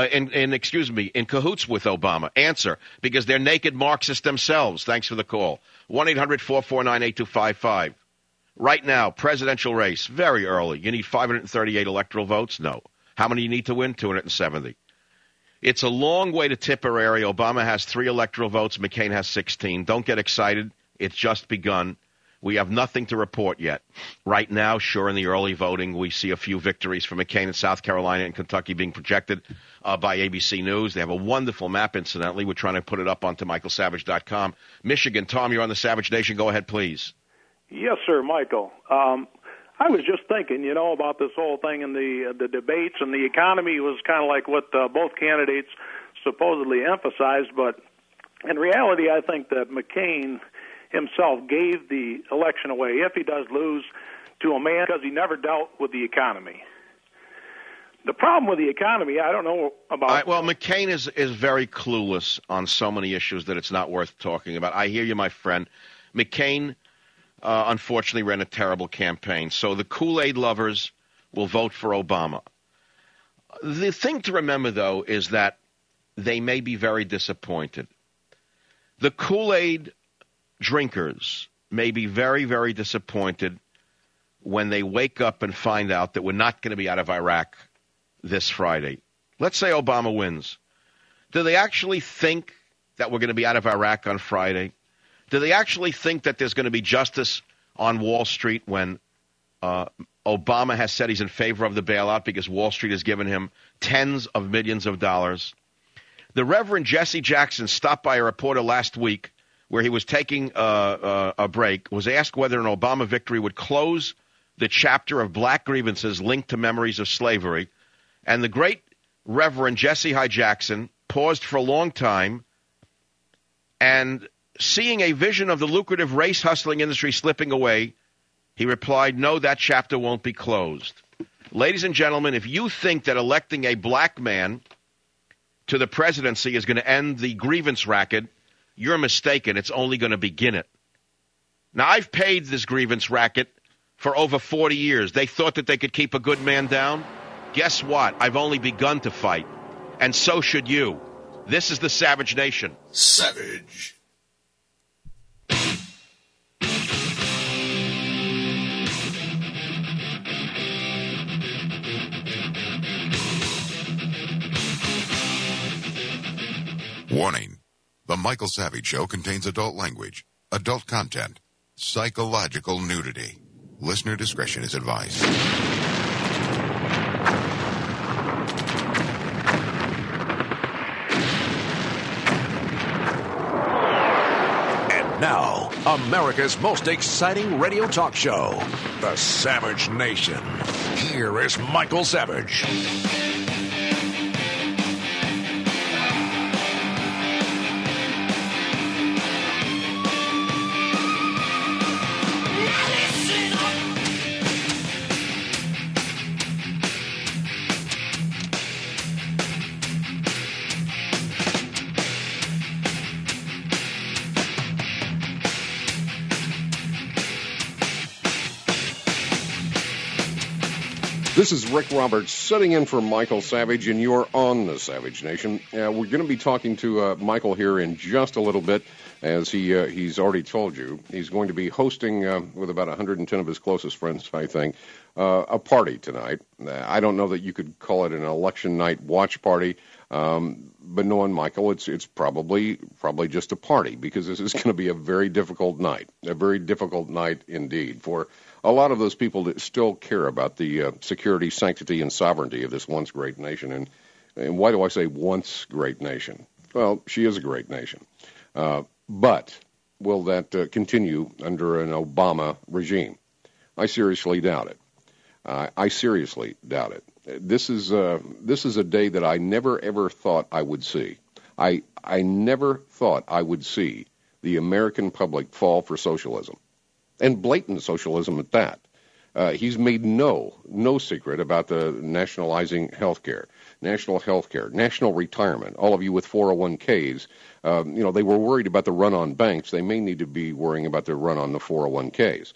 Speaker 4: with Obama? Answer: because they're naked Marxists themselves. Thanks for the call. 1-800-449-8255. Right now, presidential race, very early. You need 538 electoral votes? No. How many do you need to win? 270. It's a long way to Tipperary. Obama has 3 electoral votes. McCain has 16. Don't get excited. It's just begun. We have nothing to report yet. Right now, sure, in the early voting, we see a few victories for McCain in South Carolina and Kentucky being projected by ABC News. They have a wonderful map, incidentally. We're trying to put it up onto michaelsavage.com. Michigan, Tom, you're on the Savage Nation. Go ahead, please.
Speaker 23: Yes, sir, Michael. I was just thinking, about this whole thing and the debates, and the economy was kind of like what both candidates supposedly emphasized. But in reality, I think that McCain himself gave the election away, if he does lose, to a man because he never dealt with the economy. The problem with the economy, I don't know about.
Speaker 4: Well, McCain is very clueless on so many issues that it's not worth talking about. I hear you, my friend. McCain unfortunately ran a terrible campaign. So the Kool-Aid lovers will vote for Obama. The thing to remember, though, is that they may be very disappointed. The Kool-Aid drinkers may be very, very disappointed when they wake up and find out that we're not going to be out of Iraq this Friday. Let's say Obama wins. Do they actually think that we're going to be out of Iraq on Friday? Do they actually think that there's going to be justice on Wall Street when Obama has said he's in favor of the bailout because Wall Street has given him tens of millions of dollars? The Reverend Jesse Jackson stopped by a reporter last week where he was taking a break, was asked whether an Obama victory would close the chapter of black grievances linked to memories of slavery. And the great Reverend Jesse Hyde Jackson paused for a long time and, seeing a vision of the lucrative race-hustling industry slipping away, he replied, no, that chapter won't be closed. Ladies and gentlemen, if you think that electing a black man to the presidency is going to end the grievance racket you're mistaken. It's only going to begin it. Now, I've paid this grievance racket for over 40 years. They thought that they could keep a good man down. Guess what? I've only begun to fight. And so should you. This is the Savage Nation.
Speaker 2: Savage.
Speaker 1: Warning. The Michael Savage Show contains adult language, adult content, psychological nudity. Listener discretion is advised.
Speaker 2: And now, America's most exciting radio talk show, The Savage Nation. Here is Michael Savage.
Speaker 9: This is Rick Roberts sitting in for Michael Savage, and you're on the Savage Nation. We're going to be talking to Michael here in just a little bit, as he's already told you. He's going to be hosting, with about 110 of his closest friends, I think, a party tonight. I don't know that you could call it an election night watch party, but knowing Michael, it's probably just a party, because this is going to be a very difficult night indeed for a lot of those people that still care about the security, sanctity, and sovereignty of this once great nation. And why do I say once great nation? Well, she is a great nation. But will that continue under an Obama regime? I seriously doubt it. I seriously doubt it. This is a day that I never, ever thought I would see. I never thought I would see the American public fall for socialism. And blatant socialism at that. He's made no secret about the nationalizing healthcare, national retirement. All of you with 401ks, they were worried about the run on banks. They may need to be worrying about the run on the 401ks.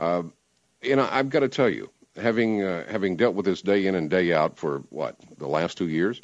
Speaker 9: I've got to tell you, having dealt with this day in and day out for the last 2 years,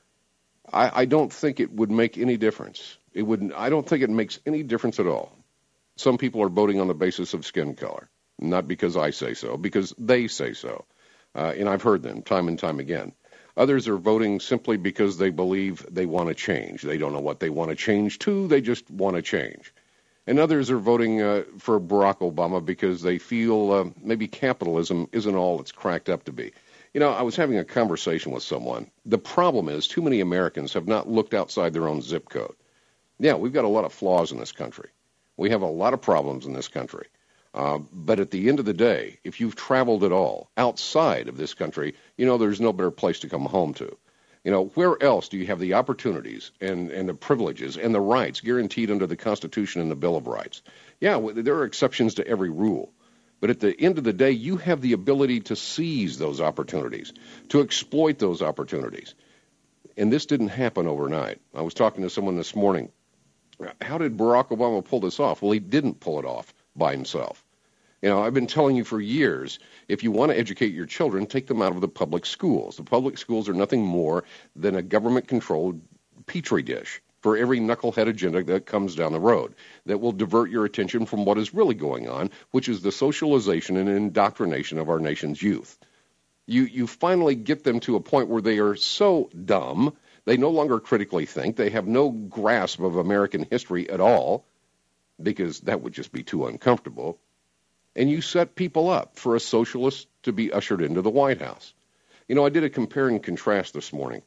Speaker 9: I don't think it would make any difference. I don't think it makes any difference at all. Some people are voting on the basis of skin color, not because I say so, because they say so. And I've heard them time and time again. Others are voting simply because they believe they want to change. They don't know what they want to change to. They just want to change. And others are voting for Barack Obama because they feel maybe capitalism isn't all it's cracked up to be. I was having a conversation with someone. The problem is too many Americans have not looked outside their own zip code. Yeah, we've got a lot of flaws in this country. We have a lot of problems in this country. But at the end of the day, if you've traveled at all outside of this country, there's no better place to come home to. Where else do you have the opportunities and the privileges and the rights guaranteed under the Constitution and the Bill of Rights? Yeah, there are exceptions to every rule. But at the end of the day, you have the ability to seize those opportunities, to exploit those opportunities. And this didn't happen overnight. I was talking to someone this morning. How did Barack Obama pull this off? Well, he didn't pull it off by himself. I've been telling you for years, if you want to educate your children, take them out of the public schools. The public schools are nothing more than a government-controlled petri dish for every knucklehead agenda that comes down the road that will divert your attention from what is really going on, which is the socialization and indoctrination of our nation's youth. You finally get them to a point where they are so dumb, they no longer critically think. They have no grasp of American history at all, because that would just be too uncomfortable. And you set people up for a socialist to be ushered into the White House. I did a compare and contrast this morning.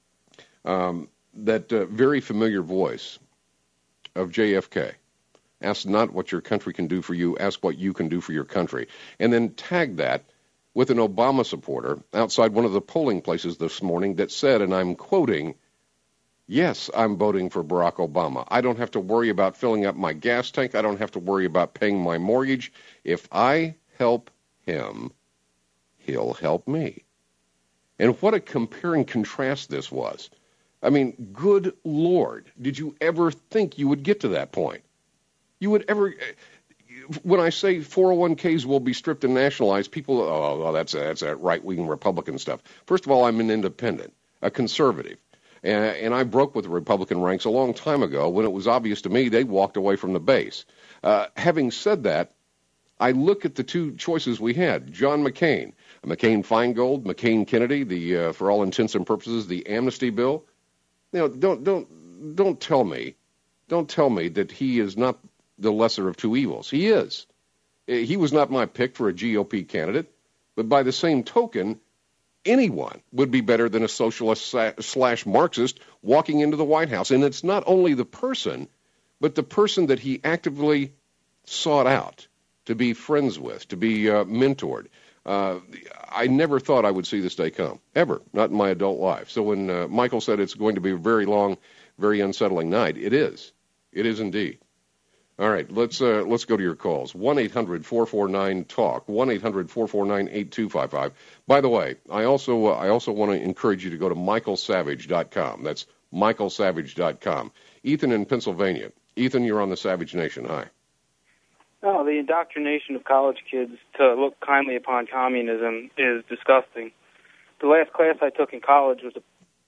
Speaker 9: That very familiar voice of JFK. Ask not what your country can do for you, ask what you can do for your country. And then tag that with an Obama supporter outside one of the polling places this morning that said, and I'm quoting, "Yes, I'm voting for Barack Obama. I don't have to worry about filling up my gas tank. I don't have to worry about paying my mortgage. If I help him, he'll help me." And what a compare and contrast this was. I mean, good Lord, did you ever think you would get to that point? You would ever, when I say 401ks will be stripped and nationalized, people, that's that right-wing Republican stuff. First of all, I'm an independent, a conservative. And I broke with the Republican ranks a long time ago when it was obvious to me they walked away from the base. Having said that, I look at the two choices we had. John McCain, McCain-Feingold, McCain-Kennedy, for all intents and purposes, the amnesty bill. You know, don't tell me that he is not the lesser of two evils. He is. He was not my pick for a GOP candidate, but by the same token, anyone would be better than a socialist / Marxist walking into the White House. And it's not only the person, but the person that he actively sought out to be friends with, to be mentored. I never thought I would see this day come, ever, not in my adult life. So when Michael said it's going to be a very long, very unsettling night, it is. It is indeed. All right, let's go to your calls. 1-800-449-TALK, 1-800-449-8255. By the way, I also want to encourage you to go to michaelsavage.com. That's michaelsavage.com. Ethan in Pennsylvania. Ethan, you're on the Savage Nation. Hi.
Speaker 10: Oh, the indoctrination of college kids to look kindly upon communism is disgusting. The last class I took in college was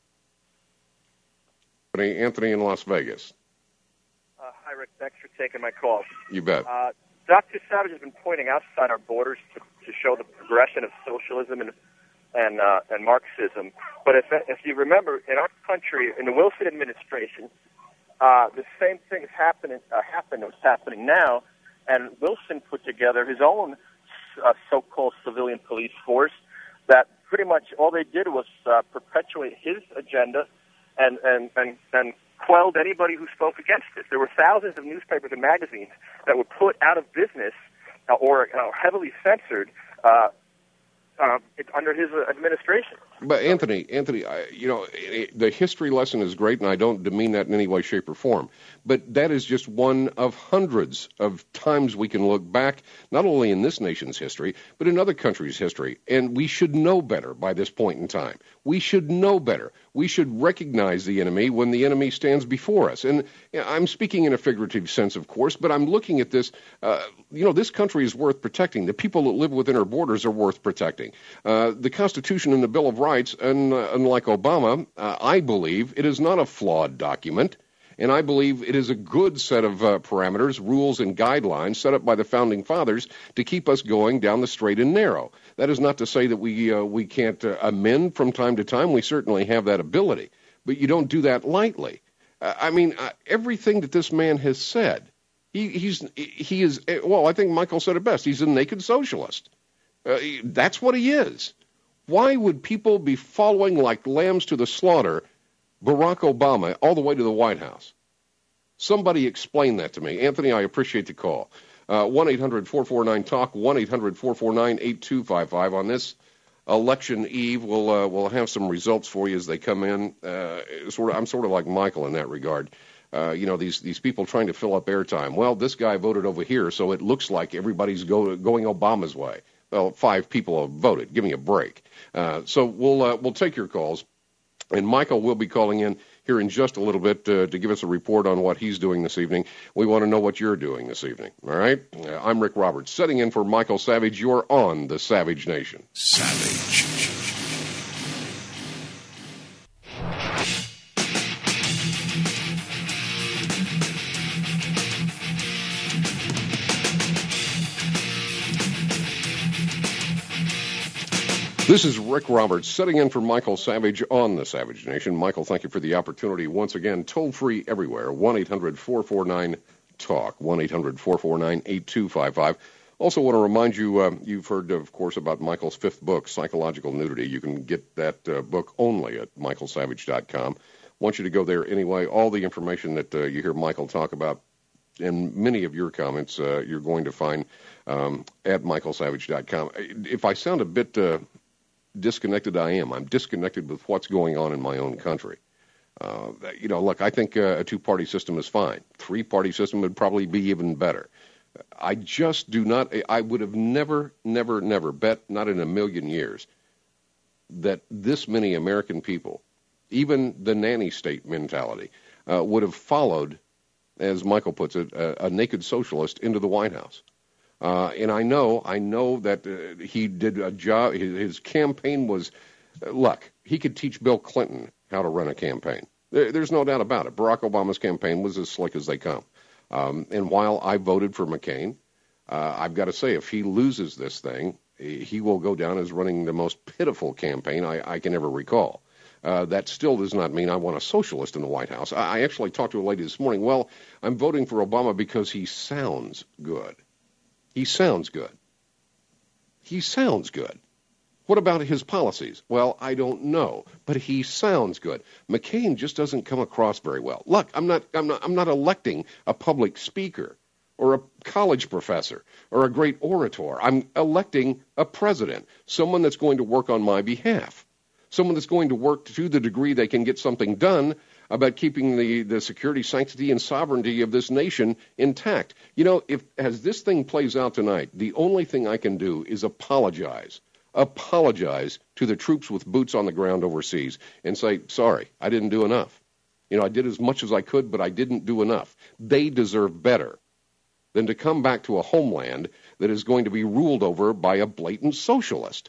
Speaker 9: Anthony in Las Vegas.
Speaker 11: Hi, Rick. Thanks for taking my call.
Speaker 9: You bet.
Speaker 11: Dr. Savage has been pointing outside our borders to show the progression of socialism and Marxism. But if you remember, in our country, in the Wilson administration, the same thing happened. What's happening now, and Wilson put together his own so-called civilian police force that pretty much all they did was perpetuate his agenda and quelled anybody who spoke against it. There were thousands of newspapers and magazines that were put out of business or heavily censored under his administration.
Speaker 9: But Anthony, the history lesson is great, and I don't demean that in any way, shape, or form. But that is just one of hundreds of times we can look back, not only in this nation's history, but in other countries' history. And we should know better by this point in time. We should know better. We should recognize the enemy when the enemy stands before us. And I'm speaking in a figurative sense, of course, but I'm looking at this. This country is worth protecting. The people that live within our borders are worth protecting. The Constitution and the Bill of Rights, unlike Obama, I believe it is not a flawed document, and I believe it is a good set of parameters, rules, and guidelines set up by the Founding Fathers to keep us going down the straight and narrow. That is not to say that we can't amend from time to time. We certainly have that ability, but you don't do that lightly. Everything that this man has said, he is. Well, I think Michael said it best. He's a naked socialist. That's what he is. Why would people be following like lambs to the slaughter Barack Obama all the way to the White House? Somebody explain that to me. Anthony, I appreciate the call. 1-800-449-TALK, 1-800-449-8255. On this election eve, we'll have some results for you as they come in. I'm sort of like Michael in that regard. These people trying to fill up airtime. Well, this guy voted over here, so it looks like everybody's going Obama's way. Well, 5 people have voted. Give me a break. So we'll take your calls, and Michael will be calling in here in just a little bit to give us a report on what he's doing this evening. We want to know what you're doing this evening. All right? I'm Rick Roberts, sitting in for Michael Savage. You're on the Savage Nation.
Speaker 1: Savage.
Speaker 9: This is Rick Roberts, sitting in for Michael Savage on the Savage Nation. Michael, thank you for the opportunity once again. Toll-free everywhere, 1-800-449-TALK, 1-800-449-8255. Also want to remind you, you've heard, of course, about Michael's 5th book, Psychological Nudity. You can get that book only at michaelsavage.com. Want you to go there anyway. All the information that you hear Michael talk about and many of your comments you're going to find at michaelsavage.com. If I sound a bit disconnected, I am. I'm disconnected with what's going on in my own country. Look, I think a 2-party system is fine. 3-party system would probably be even better. I just do not, I would have never bet, not in a million years, that this many American people even the nanny state mentality, would have followed, as Michael puts it, a naked socialist into the White House. And I know that he did a job. His campaign was, look, he could teach Bill Clinton how to run a campaign. There's no doubt about it. Barack Obama's campaign was as slick as they come. And while I voted for McCain, I've got to say, if he loses this thing, he will go down as running the most pitiful campaign I can ever recall. That still does not mean I want a socialist in the White House. I actually talked to a lady this morning. Well, I'm voting for Obama because he sounds good. He sounds good. He sounds good. What about his policies? Well, I don't know, but he sounds good. McCain just doesn't come across very well. Look, I'm not electing a public speaker or a college professor or a great orator. I'm electing a president, someone that's going to work on my behalf, someone that's going to work to the degree they can get something done about keeping the security, sanctity, and sovereignty of this nation intact. You know, as this thing plays out tonight, the only thing I can do is apologize to the troops with boots on the ground overseas and say, sorry, I didn't do enough. You know, I did as much as I could, but I didn't do enough. They deserve better than to come back to a homeland that is going to be ruled over by a blatant socialist.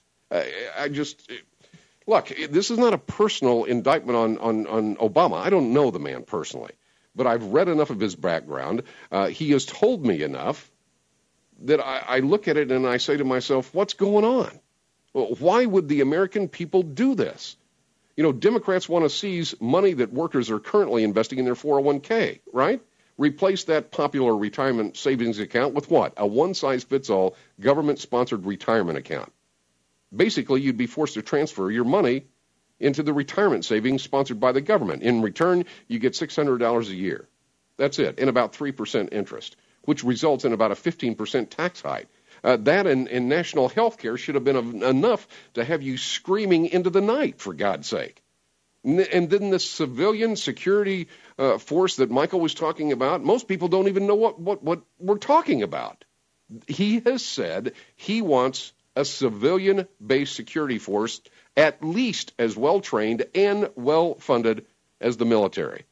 Speaker 9: Look, this is not a personal indictment on Obama. I don't know the man personally, but I've read enough of his background. He has told me enough that I look at it and I say to myself, what's going on? Well, why would the American people do this? You know, Democrats want to seize money that workers are currently investing in their 401k, right? Replace that popular retirement savings account with what? A one-size-fits-all government-sponsored retirement account. Basically, you'd be forced to transfer your money into the retirement savings sponsored by the government. In return, you get $600 a year. That's it, and about 3% interest, which results in about a 15% tax hike. That and national health care should have been enough to have you screaming into the night, for God's sake. And then the civilian security force that Michael was talking about, most people don't even know what we're talking about. He has said he wants a civilian-based security force at least as well-trained and well-funded as the military.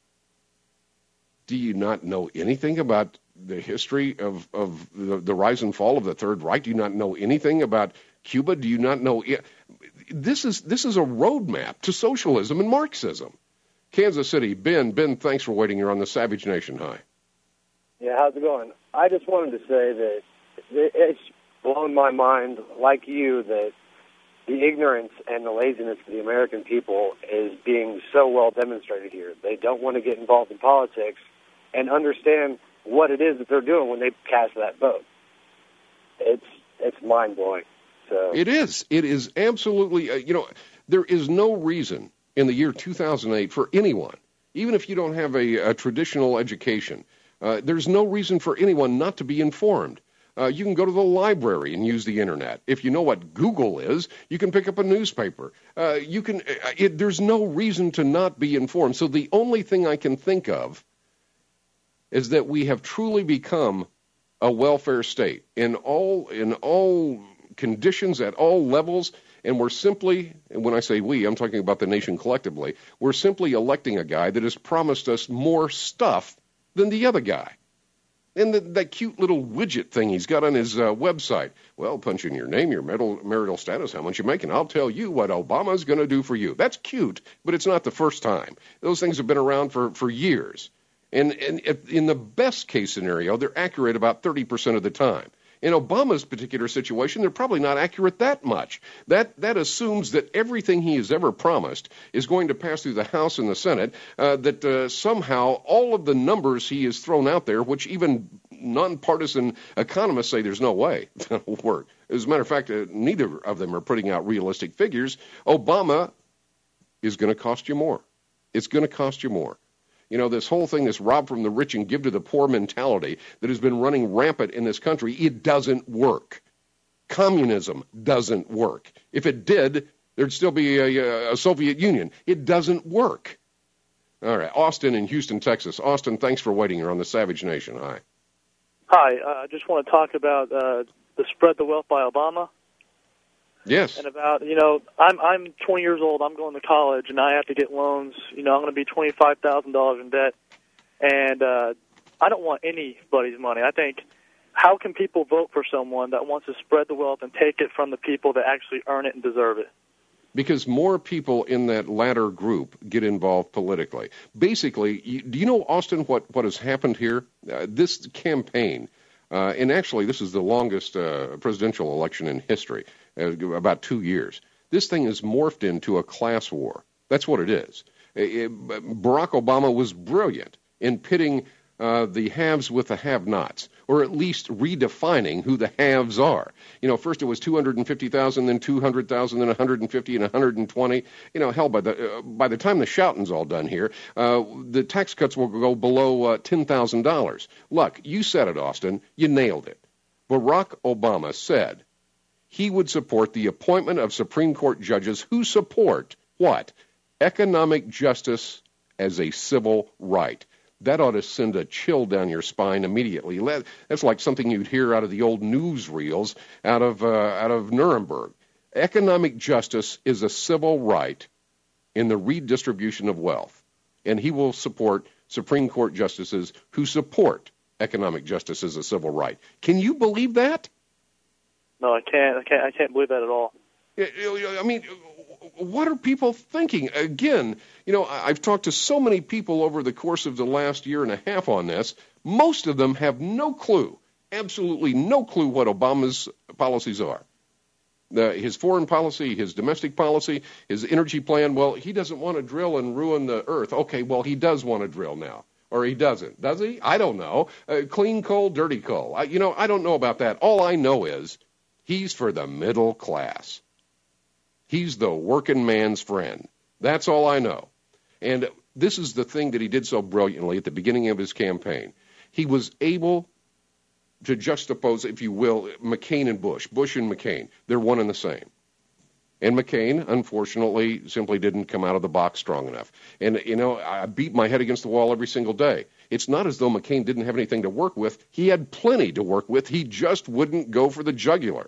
Speaker 9: Do you not know anything about the history of the rise and fall of the Third Reich? Do you not know anything about Cuba? Do you not know? This is a roadmap to socialism and Marxism. Kansas City, Ben, thanks for waiting. You're on the Savage Nation. Hi.
Speaker 12: Yeah, how's it going? I just wanted to say that it's blown my mind, like you, that the ignorance and the laziness of the American people is being so well demonstrated here. They don't want to get involved in politics and understand what it is that they're doing when they cast that vote. It's mind-blowing. So
Speaker 9: It is absolutely, there is no reason in the year 2008 for anyone, even if you don't have a traditional education, there's no reason for anyone not to be informed. You can go to the library and use the internet. If you know what Google is, you can pick up a newspaper. There's no reason to not be informed. So the only thing I can think of is that we have truly become a welfare state in all conditions, at all levels, and we're simply, and when I say we, I'm talking about the nation collectively, we're simply electing a guy that has promised us more stuff than the other guy. And that cute little widget thing he's got on his website. Well, punch in your name, your marital status, how much you make, and I'll tell you what Obama's going to do for you. That's cute, but it's not the first time. Those things have been around for years. And in the best case scenario, they're accurate about 30% of the time. In Obama's particular situation, they're probably not accurate that much. That assumes that everything he has ever promised is going to pass through the House and the Senate, that somehow all of the numbers he has thrown out there, which even nonpartisan economists say there's no way that'll work. As a matter of fact, neither of them are putting out realistic figures. Obama is going to cost you more. It's going to cost you more. You know, this whole thing, this rob from the rich and give to the poor mentality that has been running rampant in this country, it doesn't work. Communism doesn't work. If it did, there'd still be a Soviet Union. It doesn't work. All right, Austin in Houston, Texas. Austin, thanks for waiting. You're on the Savage Nation. Hi.
Speaker 13: Hi, I just want to talk about the Spread the Wealth by Obama.
Speaker 9: Yes.
Speaker 13: And about, I'm 20 years old. I'm going to college, and I have to get loans. I'm going to be $25,000 in debt, and I don't want anybody's money. I think, how can people vote for someone that wants to spread the wealth and take it from the people that actually earn it and deserve it?
Speaker 9: Because more people in that latter group get involved politically. Basically, do you know, Austin, what has happened here? This campaign, and actually this is the longest presidential election in history, about 2 years. This thing has morphed into a class war. That's what it is. Barack Obama was brilliant in pitting the haves with the have-nots, or at least redefining who the haves are. First it was 250,000, then 200,000, then 150 and 120. Hell, by the time the shouting's all done here, the tax cuts will go below $10,000. Look, you said it, Austin. You nailed it. Barack Obama said he would support the appointment of Supreme Court judges who support what? Economic justice as a civil right. That ought to send a chill down your spine immediately. That's like something you'd hear out of the old newsreels out of Nuremberg. Economic justice is a civil right in the redistribution of wealth, and he will support Supreme Court justices who support economic justice as a civil right. Can you believe that?
Speaker 13: No, I can't. I can't believe that at all.
Speaker 9: I mean, what are people thinking? Again, I've talked to so many people over the course of the last year and a half on this. Most of them have no clue, absolutely no clue what Obama's policies are. His foreign policy, his domestic policy, his energy plan, well, he doesn't want to drill and ruin the earth. Okay, well, he does want to drill now. Or he doesn't. Does he? I don't know. Clean coal, dirty coal. I don't know about that. All I know is he's for the middle class. He's the working man's friend. That's all I know. And this is the thing that he did so brilliantly at the beginning of his campaign. He was able to juxtapose, if you will, McCain and Bush. Bush and McCain. They're one and the same. And McCain, unfortunately, simply didn't come out of the box strong enough. And, I beat my head against the wall every single day. It's not as though McCain didn't have anything to work with. He had plenty to work with. He just wouldn't go for the jugular.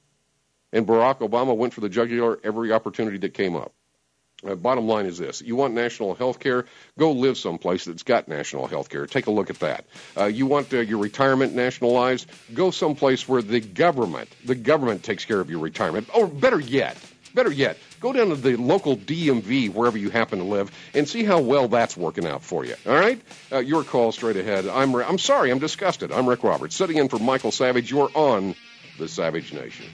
Speaker 9: And Barack Obama went for the jugular every opportunity that came up. Bottom line is this. You want national health care? Go live someplace that's got national health care. Take a look at that. You want your retirement nationalized? Go someplace where the government takes care of your retirement. Or better yet, go down to the local DMV wherever you happen to live and see how well that's working out for you. All right? Your call straight ahead. I'm sorry, I'm disgusted. I'm Rick Roberts, sitting in for Michael Savage. You're on the Savage Nation.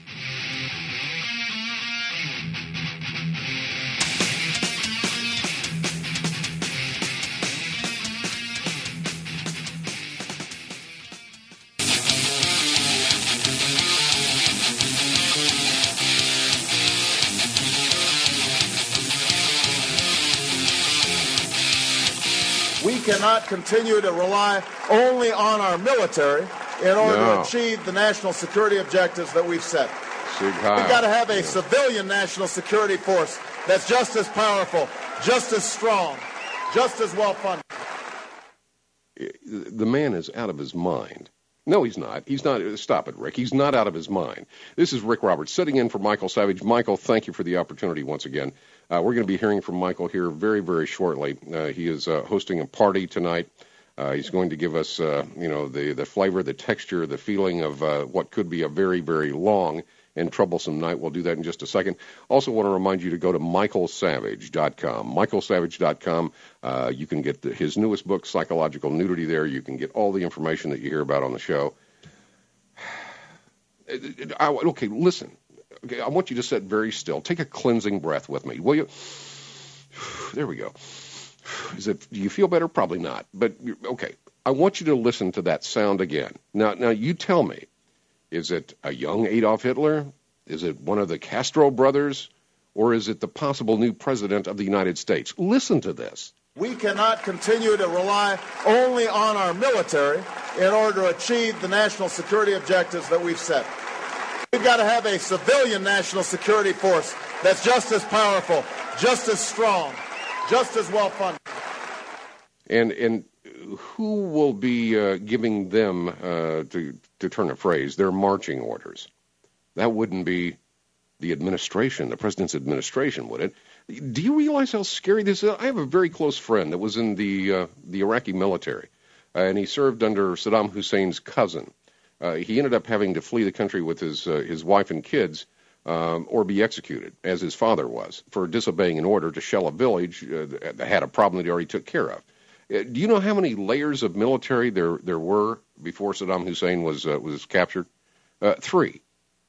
Speaker 17: We cannot continue to rely only on our military in order to achieve the national security objectives that we've set. We've got to have a civilian national security force that's just as powerful, just as strong, just as well-funded.
Speaker 9: The man is out of his mind. No, he's not. He's not. Stop it, Rick. He's not out of his mind. This is Rick Roberts sitting in for Michael Savage. Michael, thank you for the opportunity once again. We're going to be hearing from Michael here very, very shortly. He is hosting a party tonight. He's going to give us, the flavor, the texture, the feeling of what could be a very, very long and troublesome night. We'll do that in just a second. Also want to remind you to go to michaelsavage.com. michaelsavage.com. You can get his newest book, Psychological Nudity, there. You can get all the information that you hear about on the show. Okay, listen. Okay, I want you to sit very still. Take a cleansing breath with me, will you? There we go. Do you feel better? Probably not. But, okay, I want you to listen to that sound again. Now you tell me, is it a young Adolf Hitler? Is it one of the Castro brothers? Or is it the possible new president of the United States? Listen to this.
Speaker 17: We cannot continue to rely only on our military in order to achieve the national security objectives that we've set. We've got to have a civilian national security force that's just as powerful, just as strong, just as well-funded.
Speaker 9: And who will be giving them, to turn a phrase, their marching orders? That wouldn't be the administration, the president's administration, would it? Do you realize how scary this is? I have a very close friend that was in the Iraqi military, and he served under Saddam Hussein's cousin. He ended up having to flee the country with his wife and kids, or be executed, as his father was, for disobeying an order to shell a village that had a problem that he already took care of. Do you know how many layers of military there were before Saddam Hussein was captured? 3.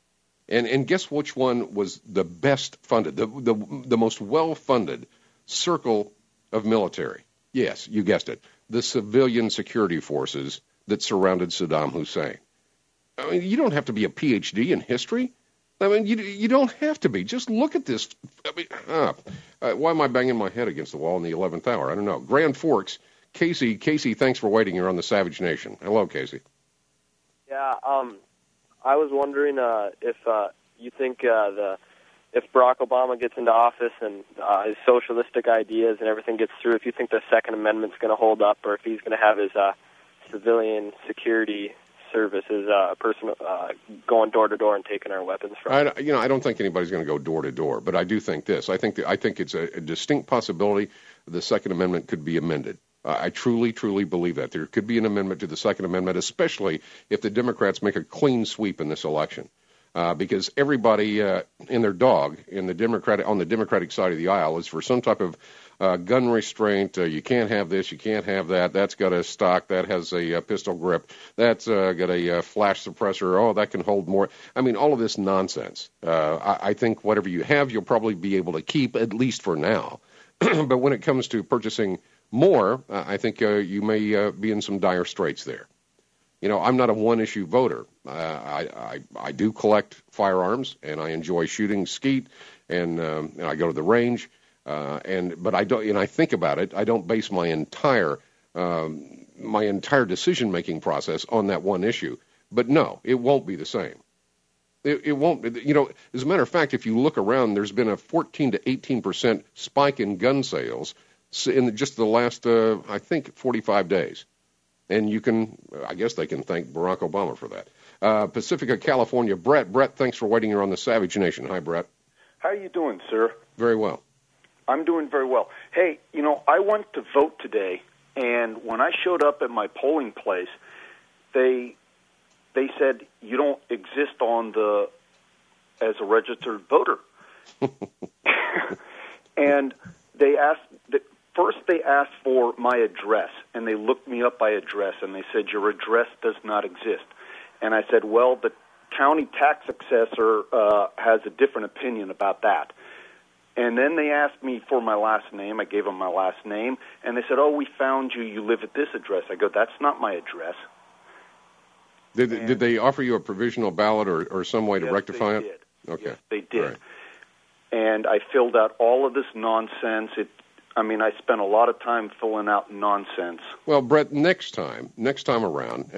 Speaker 9: And guess which one was the best funded, the most well-funded circle of military? Yes, you guessed it. The civilian security forces that surrounded Saddam Hussein. I mean, you don't have to be a PhD in history. I mean, you don't have to be. Just look at this. I mean, why am I banging my head against the wall in the 11th hour? I don't know. Grand Forks, Casey, thanks for waiting. You're on the Savage Nation. Hello, Casey.
Speaker 5: Yeah, I was wondering if you think if Barack Obama gets into office and his socialistic ideas and everything gets through, if you think the Second Amendment's going to hold up, or if he's going to have his civilian security services, a person going door to door and taking our weapons from.
Speaker 9: I don't think anybody's going to go door to door, but I do think this. I think it's a distinct possibility the Second Amendment could be amended. I truly, truly believe that there could be an amendment to the Second Amendment, especially if the Democrats make a clean sweep in this election, because everybody in their dog on the Democratic side of the aisle is for some type of gun restraint. You can't have this, you can't have that. That's got a stock, that has a pistol grip, that's got a flash suppressor. Oh, that can hold more. I mean, all of this nonsense. I think whatever you have, you'll probably be able to keep, at least for now. But when it comes to purchasing more, I think you may be in some dire straits there. You know, I'm not a one-issue voter. I do collect firearms, and I enjoy shooting skeet, and I go to the range. But I don't. And I think about it. I don't base my entire decision-making process on that one issue. But no, it won't be the same. It won't. You know, as a matter of fact, if you look around, there's been a 14 to 18% spike in gun sales in just the last, I think, 45 days. And I guess they can thank Barack Obama for that. Pacifica, California, Brett, thanks for waiting. You're on the Savage Nation. Hi, Brett.
Speaker 14: How are you doing, sir?
Speaker 9: Very well.
Speaker 14: I'm doing very well. Hey, you know, I went to vote today, and when I showed up at my polling place, they said you don't exist as a registered voter. And they asked for my address, and they looked me up by address, and they said your address does not exist. And I said, well, the county tax assessor has a different opinion about that. And then they asked me for my last name. I gave them my last name, and they said, oh, we found you. You live at this address. I go, that's not my address.
Speaker 9: Did they offer you a provisional ballot or some way to rectify it?
Speaker 14: Did.
Speaker 9: Okay.
Speaker 14: Yes, they did.
Speaker 9: Right.
Speaker 14: And I filled out all of this nonsense. I spent a lot of time filling out nonsense.
Speaker 9: Well, Brett, next time around,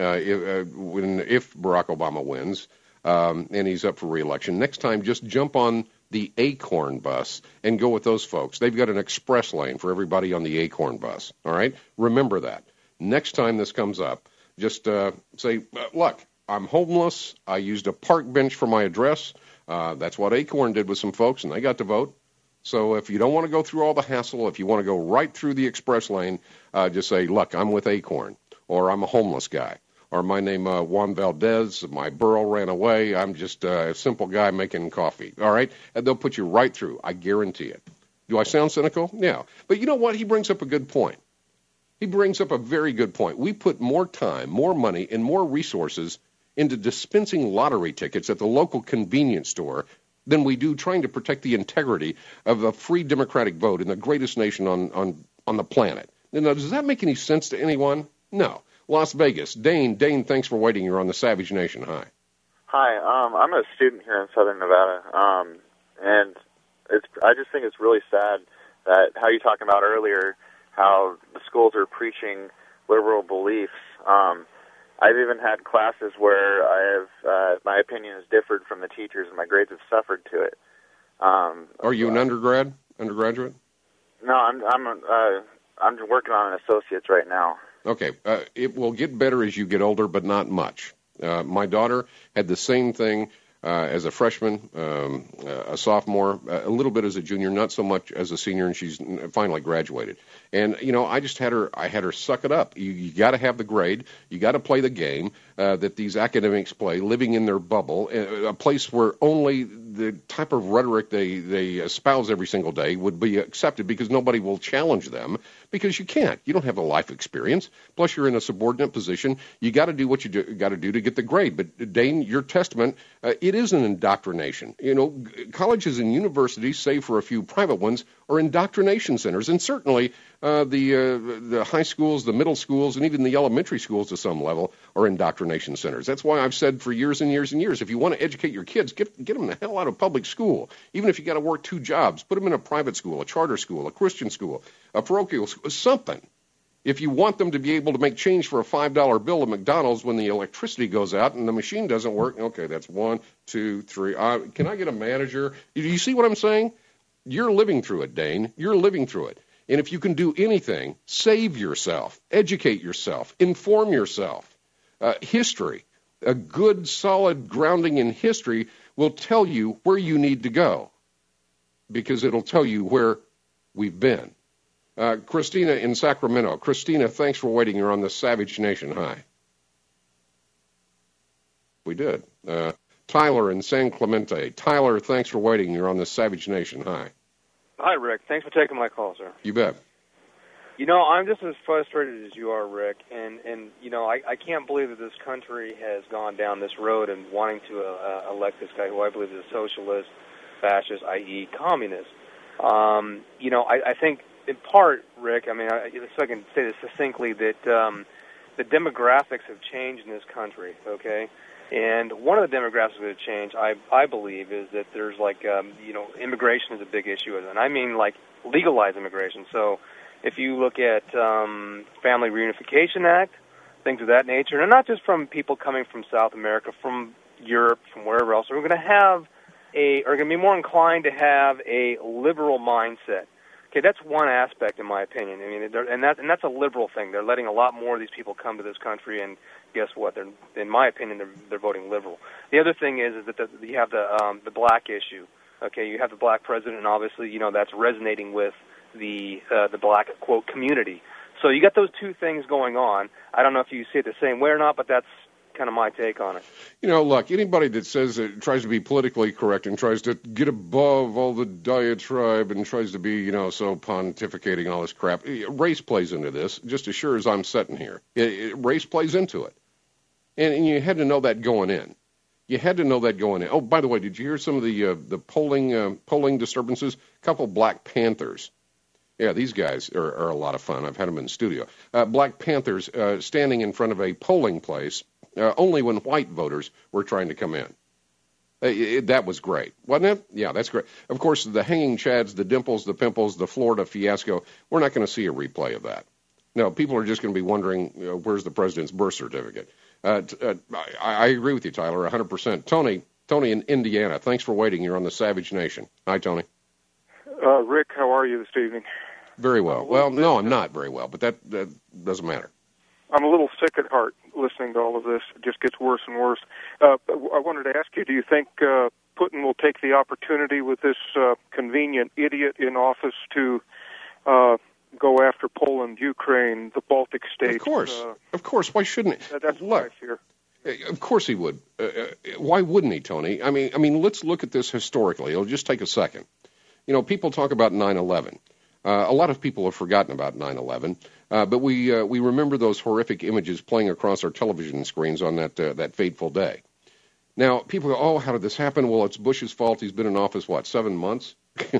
Speaker 9: if Barack Obama wins and he's up for re-election, next time just jump on the Acorn bus and go with those folks. They've got an express lane for everybody on the Acorn bus. All right? Remember that. Next time this comes up, just say, look, I'm homeless. I used a park bench for my address. That's what Acorn did with some folks, and they got to vote. So if you don't want to go through all the hassle, if you want to go right through the express lane, just say, look, I'm with Acorn, or I'm a homeless guy, or my name Juan Valdez, my burro ran away, I'm just a simple guy making coffee, all right? And they'll put you right through. I guarantee it. Do I sound cynical? Yeah. But you know what? He brings up a good point. He brings up a very good point. We put more time, more money, and more resources into dispensing lottery tickets at the local convenience store than we do trying to protect the integrity of a free democratic vote in the greatest nation on the planet. Now, does that make any sense to anyone? No. Las Vegas. Dane, thanks for waiting. You're on the Savage Nation. Hi.
Speaker 15: Hi. I'm a student here in Southern Nevada, and I just think it's really sad that how you talking about earlier, how the schools are preaching liberal beliefs. I've even had classes where my opinion has differed from the teachers, and my grades have suffered to it.
Speaker 9: Are you an undergraduate?
Speaker 15: No, I'm working on an associate's right now.
Speaker 9: Okay, it will get better as you get older, but not much. My daughter had the same thing as a freshman, a sophomore, a little bit as a junior, not so much as a senior, and she's finally graduated. And, I just had her suck it up. You got to have the grade. You got to play the game that these academics play, living in their bubble, a place where only the type of rhetoric they espouse every single day would be accepted because nobody will challenge them because you can't. You don't have a life experience. Plus, you're in a subordinate position. You got to do what you got to do to get the grade. But, Dane, your testament, it is an indoctrination. Colleges and universities, save for a few private ones, are indoctrination centers. And certainly the high schools, the middle schools, and even the elementary schools to some level are indoctrination centers. That's why I've said for years and years and years, if you want to educate your kids, get them the hell out of public school. Even if you got to work 2 jobs, put them in a private school, a charter school, a Christian school, a parochial school, something. If you want them to be able to make change for a $5 bill at McDonald's when the electricity goes out and the machine doesn't work, okay, that's 1, 2, 3. Can I get a manager? Do you see what I'm saying? You're living through it, Dane. You're living through it. And if you can do anything, save yourself, educate yourself, inform yourself. History, a good, solid grounding in history will tell you where you need to go because it'll tell you where we've been. Christina in Sacramento. Christina, thanks for waiting. You're on the Savage Nation. Hi. We did. Tyler in San Clemente. Tyler, thanks for waiting. You're on the Savage Nation. Hi.
Speaker 6: Hi, Rick. Thanks for taking my call, sir.
Speaker 9: You bet.
Speaker 6: I'm just as frustrated as you are, Rick, and I can't believe that this country has gone down this road and wanting to elect this guy who I believe is a socialist, fascist, i.e. communist. I think in part, Rick, so I can say this succinctly, that the demographics have changed in this country, okay? And one of the demographics that have changed, I believe, is that there's immigration is a big issue, and I mean legalized immigration. So if you look at Family Reunification Act, things of that nature, and not just from people coming from South America, from Europe, from wherever else, we're going to be more inclined to have a liberal mindset. Okay, that's one aspect, in my opinion. And that's a liberal thing. They're letting a lot more of these people come to this country, and guess what? In my opinion, they're voting liberal. The other thing is that you have the black issue. Okay, you have the black president, and obviously, that's resonating with the black quote community. So you got those two things going on. I don't know if you see it the same way or not, but that's kind of my take on it.
Speaker 9: Look, anybody that says it tries to be politically correct and tries to get above all the diatribe and tries to be, so pontificating all this crap, race plays into this, just as sure as I'm sitting here. Race plays into it. And you had to know that going in. Oh, by the way, did you hear some of the polling disturbances? A couple Black Panthers. Yeah, these guys are a lot of fun. I've had them in the studio. Black Panthers standing in front of a polling place only when white voters were trying to come in. That was great, wasn't it? Yeah, that's great. Of course, the hanging chads, the dimples, the pimples, the Florida fiasco, we're not going to see a replay of that. No, people are just going to be wondering, where's the president's birth certificate? I agree with you, Tyler, 100%. Tony in Indiana, thanks for waiting. You're on the Savage Nation. Hi, Tony.
Speaker 7: Rick, how are you this evening?
Speaker 9: Very well. Well, no, I'm not very well, but that doesn't matter.
Speaker 7: I'm a little sick at heart listening to all of this. It just gets worse and worse. I wanted to ask you, do you think Putin will take the opportunity with this convenient idiot in office to go after Poland, Ukraine, the Baltic states?
Speaker 9: Of course. Why shouldn't he?
Speaker 7: That's what I fear.
Speaker 9: Of course he would. Why wouldn't he, Tony? I mean, let's look at this historically. It'll just take a second. People talk about 9/11. A lot of people have forgotten about 9/11, but we remember those horrific images playing across our television screens on that fateful day. Now, people go, oh, how did this happen? Well, it's Bush's fault. He's been in office, 7 months?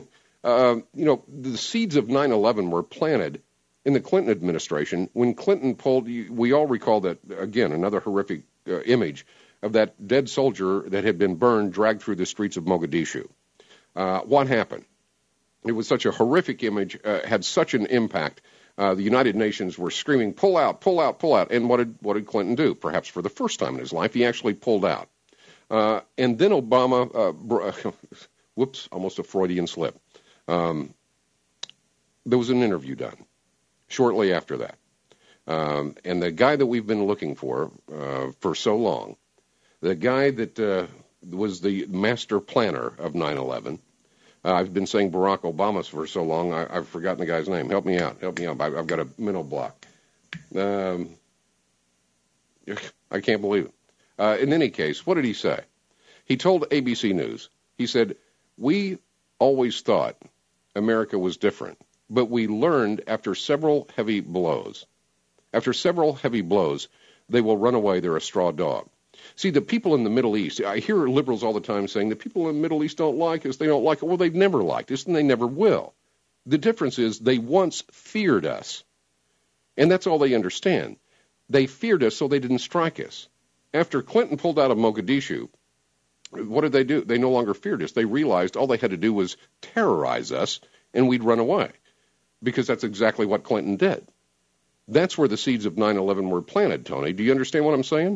Speaker 9: The seeds of 9/11 were planted in the Clinton administration when Clinton pulled, we all recall that, again, another horrific image of that dead soldier that had been burned, dragged through the streets of Mogadishu. What happened? It was such a horrific image, had such an impact. The United Nations were screaming, pull out, pull out, pull out. And what did Clinton do? Perhaps for the first time in his life, he actually pulled out. And then Obama, whoops, almost a Freudian slip. There was an interview done shortly after that. And the guy that we've been looking for so long, the guy that was the master planner of 9/11. I've been saying Barack Obama for so long, I've forgotten the guy's name. Help me out. I've got a mental block. I can't believe it. In any case, what did he say? He told ABC News, he said, "We always thought America was different, but we learned after several heavy blows. After several heavy blows, they will run away. They're a straw dog." See, the people in the Middle East, I hear liberals all the time saying the people in the Middle East don't like us. They don't like it. Well, they've never liked us, and they never will. The difference is they once feared us, and that's all they understand. They feared us, so they didn't strike us. After Clinton pulled out of Mogadishu, what did they do? They no longer feared us. They realized all they had to do was terrorize us, and we'd run away, because that's exactly what Clinton did. That's where the seeds of 9/11 were planted, Tony. Do you understand what I'm saying?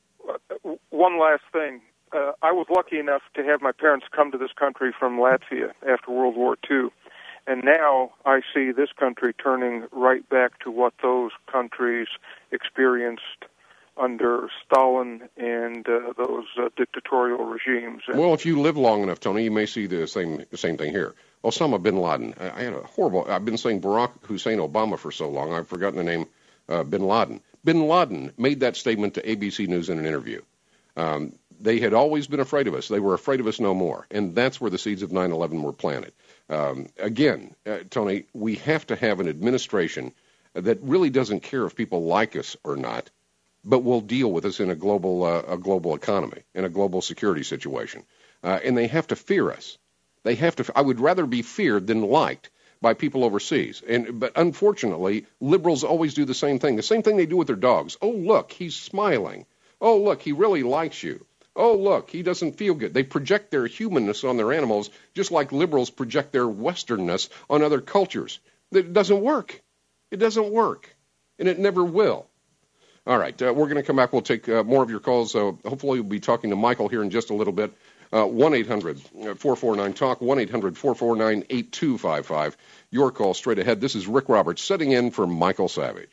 Speaker 7: One last thing. I was lucky enough to have my parents come to this country from Latvia after World War II. And now I see this country turning right back to what those countries experienced under Stalin and those dictatorial regimes.
Speaker 9: Well, if you live long enough, Tony, you may see the same thing here. Osama bin Laden. I've been saying Barack Hussein Obama for so long, I've forgotten the name bin Laden. Bin Laden made that statement to ABC News in an interview. They had always been afraid of us. They were afraid of us no more. And that's where the seeds of 9/11 were planted. Again, Tony, we have to have an administration that really doesn't care if people like us or not, but will deal with us in a global economy, in a global security situation. And they have to fear us. They have to. I would rather be feared than liked by people overseas. But unfortunately, liberals always do the same thing they do with their dogs. Oh, look, he's smiling. Oh, look, he really likes you. Oh, look, he doesn't feel good. They project their humanness on their animals just like liberals project their Westernness on other cultures. It doesn't work. It doesn't work, and it never will. All right, we're going to come back. We'll take more of your calls. Hopefully we'll be talking to Michael here in just a little bit. 1-800-449-TALK, 1-800-449-8255. Your call straight ahead. This is Rick Roberts sitting in for Michael Savage.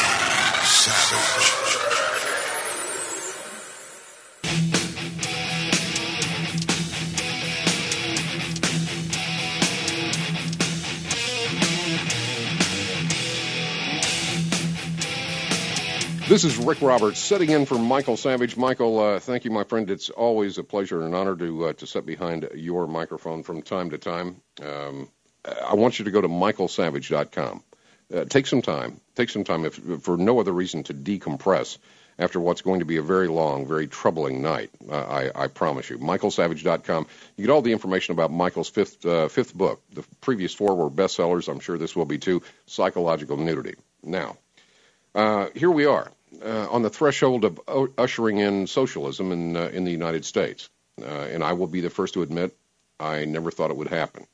Speaker 9: This is Rick Roberts sitting in for Michael Savage. Michael, thank you, my friend. It's always a pleasure and an honor to sit behind your microphone from time to time. I want you to go to michaelsavage.com. Take some time, if for no other reason, to decompress after what's going to be a very long, very troubling night. I promise you. michaelsavage.com. You get all the information about Michael's fifth book. The previous four were bestsellers. I'm sure this will be too. Psychological Nudity. Now, here we are on the threshold of ushering in socialism in the United States. And I will be the first to admit I never thought it would happen.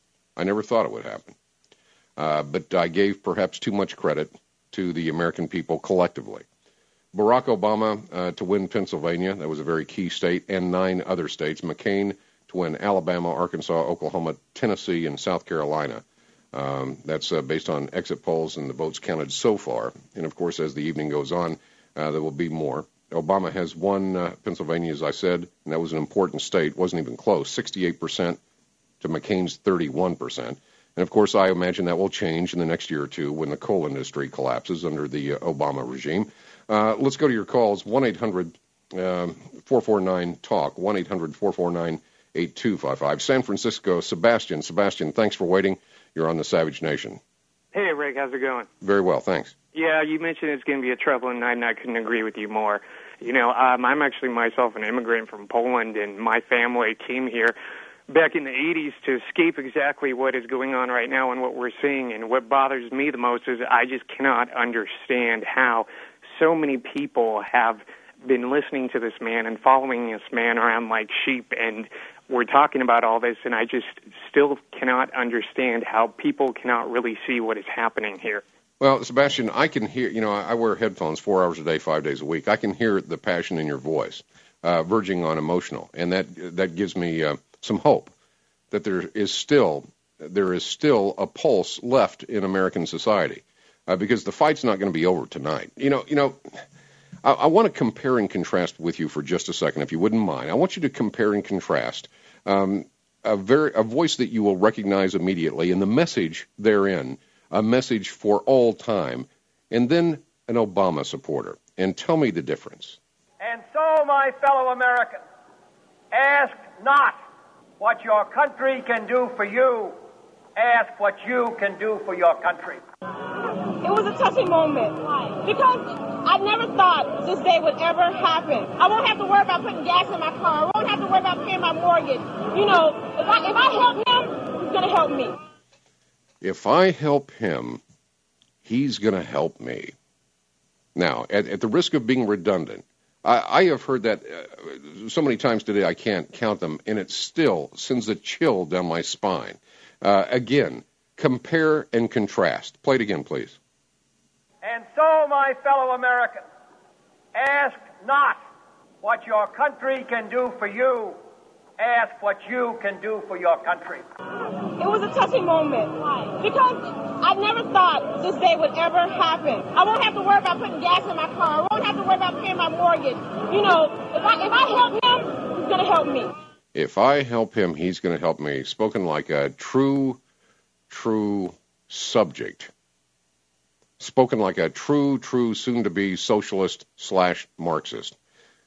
Speaker 9: But I gave perhaps too much credit to the American people collectively. Barack Obama to win Pennsylvania, that was a very key state, and 9 other states. McCain to win Alabama, Arkansas, Oklahoma, Tennessee, and South Carolina. That's based on exit polls and the votes counted so far. And, of course, as the evening goes on, there will be more. Obama has won Pennsylvania, as I said, and that was an important state. Wasn't even close, 68% to McCain's 31%. And, of course, I imagine that will change in the next year or two when the coal industry collapses under the Obama regime. Let's go to your calls, 1-800-449-TALK, 1-800-449-8255. San Francisco, Sebastian. Sebastian, thanks for waiting. You're on the Savage Nation.
Speaker 16: Hey, Rick, how's it going?
Speaker 9: Very well, thanks.
Speaker 16: Yeah, you mentioned it's going to be a troubling night, and I couldn't agree with you more. You know, I'm actually myself an immigrant from Poland, and my family came here back in the 80s to escape exactly what is going on right now and what we're seeing. And what bothers me the most is I just cannot understand how so many people have been listening to this man and following this man around like sheep, and we're talking about all this, and I just still cannot understand how people cannot really see what is happening here.
Speaker 9: Well, Sebastian, I can hear, I wear headphones 4 hours a day, 5 days a week. I can hear the passion in your voice, verging on emotional, and that gives me some hope that there is still a pulse left in American society, because the fight's not going to be over tonight. I want to compare and contrast with you for just a second, if you wouldn't mind. I want you to compare and contrast a voice that you will recognize immediately, and the message therein, a message for all time, and then an Obama supporter. And tell me the difference.
Speaker 18: And so, my fellow Americans, ask not what your country can do for you. Ask what you can do for your country.
Speaker 19: It was a touching moment because I never thought this day would ever happen. I won't have to worry about putting gas in my car. I won't have to worry about paying my mortgage. You know, if I help him, he's going to help me.
Speaker 9: If I help him, he's going to help me. Now, at the risk of being redundant, I have heard that so many times today I can't count them, and it still sends a chill down my spine. Again, compare and contrast. Play it again, please.
Speaker 18: And so, my fellow Americans, ask not what your country can do for you. Ask what you can do for your country.
Speaker 19: It was a touching moment because I never thought this day would ever happen. I won't have to worry about putting gas in my car. I won't have to worry about paying my mortgage. You know, if I help him, he's going to help me.
Speaker 9: If I help him, he's going to help me. Spoken like a true subject. Spoken like a true, soon-to-be socialist/Marxist.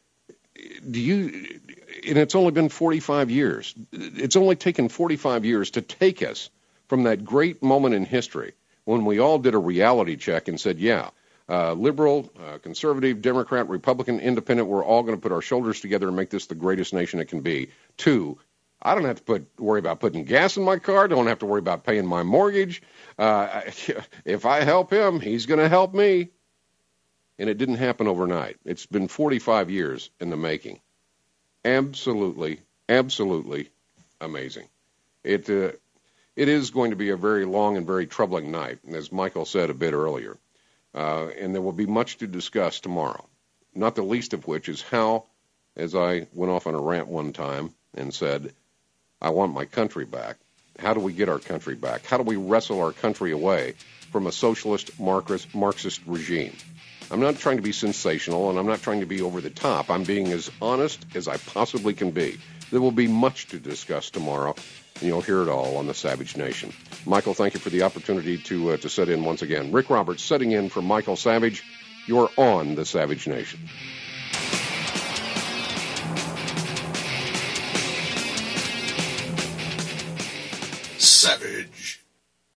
Speaker 9: And it's only been 45 years. It's only taken 45 years to take us from that great moment in history when we all did a reality check and said, yeah, liberal, conservative, Democrat, Republican, independent, we're all going to put our shoulders together and make this the greatest nation it can be. 2, I don't have to worry about putting gas in my car. Don't have to worry about paying my mortgage. If I help him, he's going to help me. And it didn't happen overnight. It's been 45 years in the making. Absolutely amazing. It is going to be a very long and very troubling night, as Michael said a bit earlier. And there will be much to discuss tomorrow, not the least of which is how, as I went off on a rant one time and said, I want my country back. How do we get our country back? How do we wrestle our country away from a socialist Marxist regime? I'm not trying to be sensational, and I'm not trying to be over the top. I'm being as honest as I possibly can be. There will be much to discuss tomorrow, and you'll hear it all on the Savage Nation. Michael, thank you for the opportunity to set in once again. Rick Roberts setting in for Michael Savage. You're on the Savage Nation.
Speaker 1: Savage.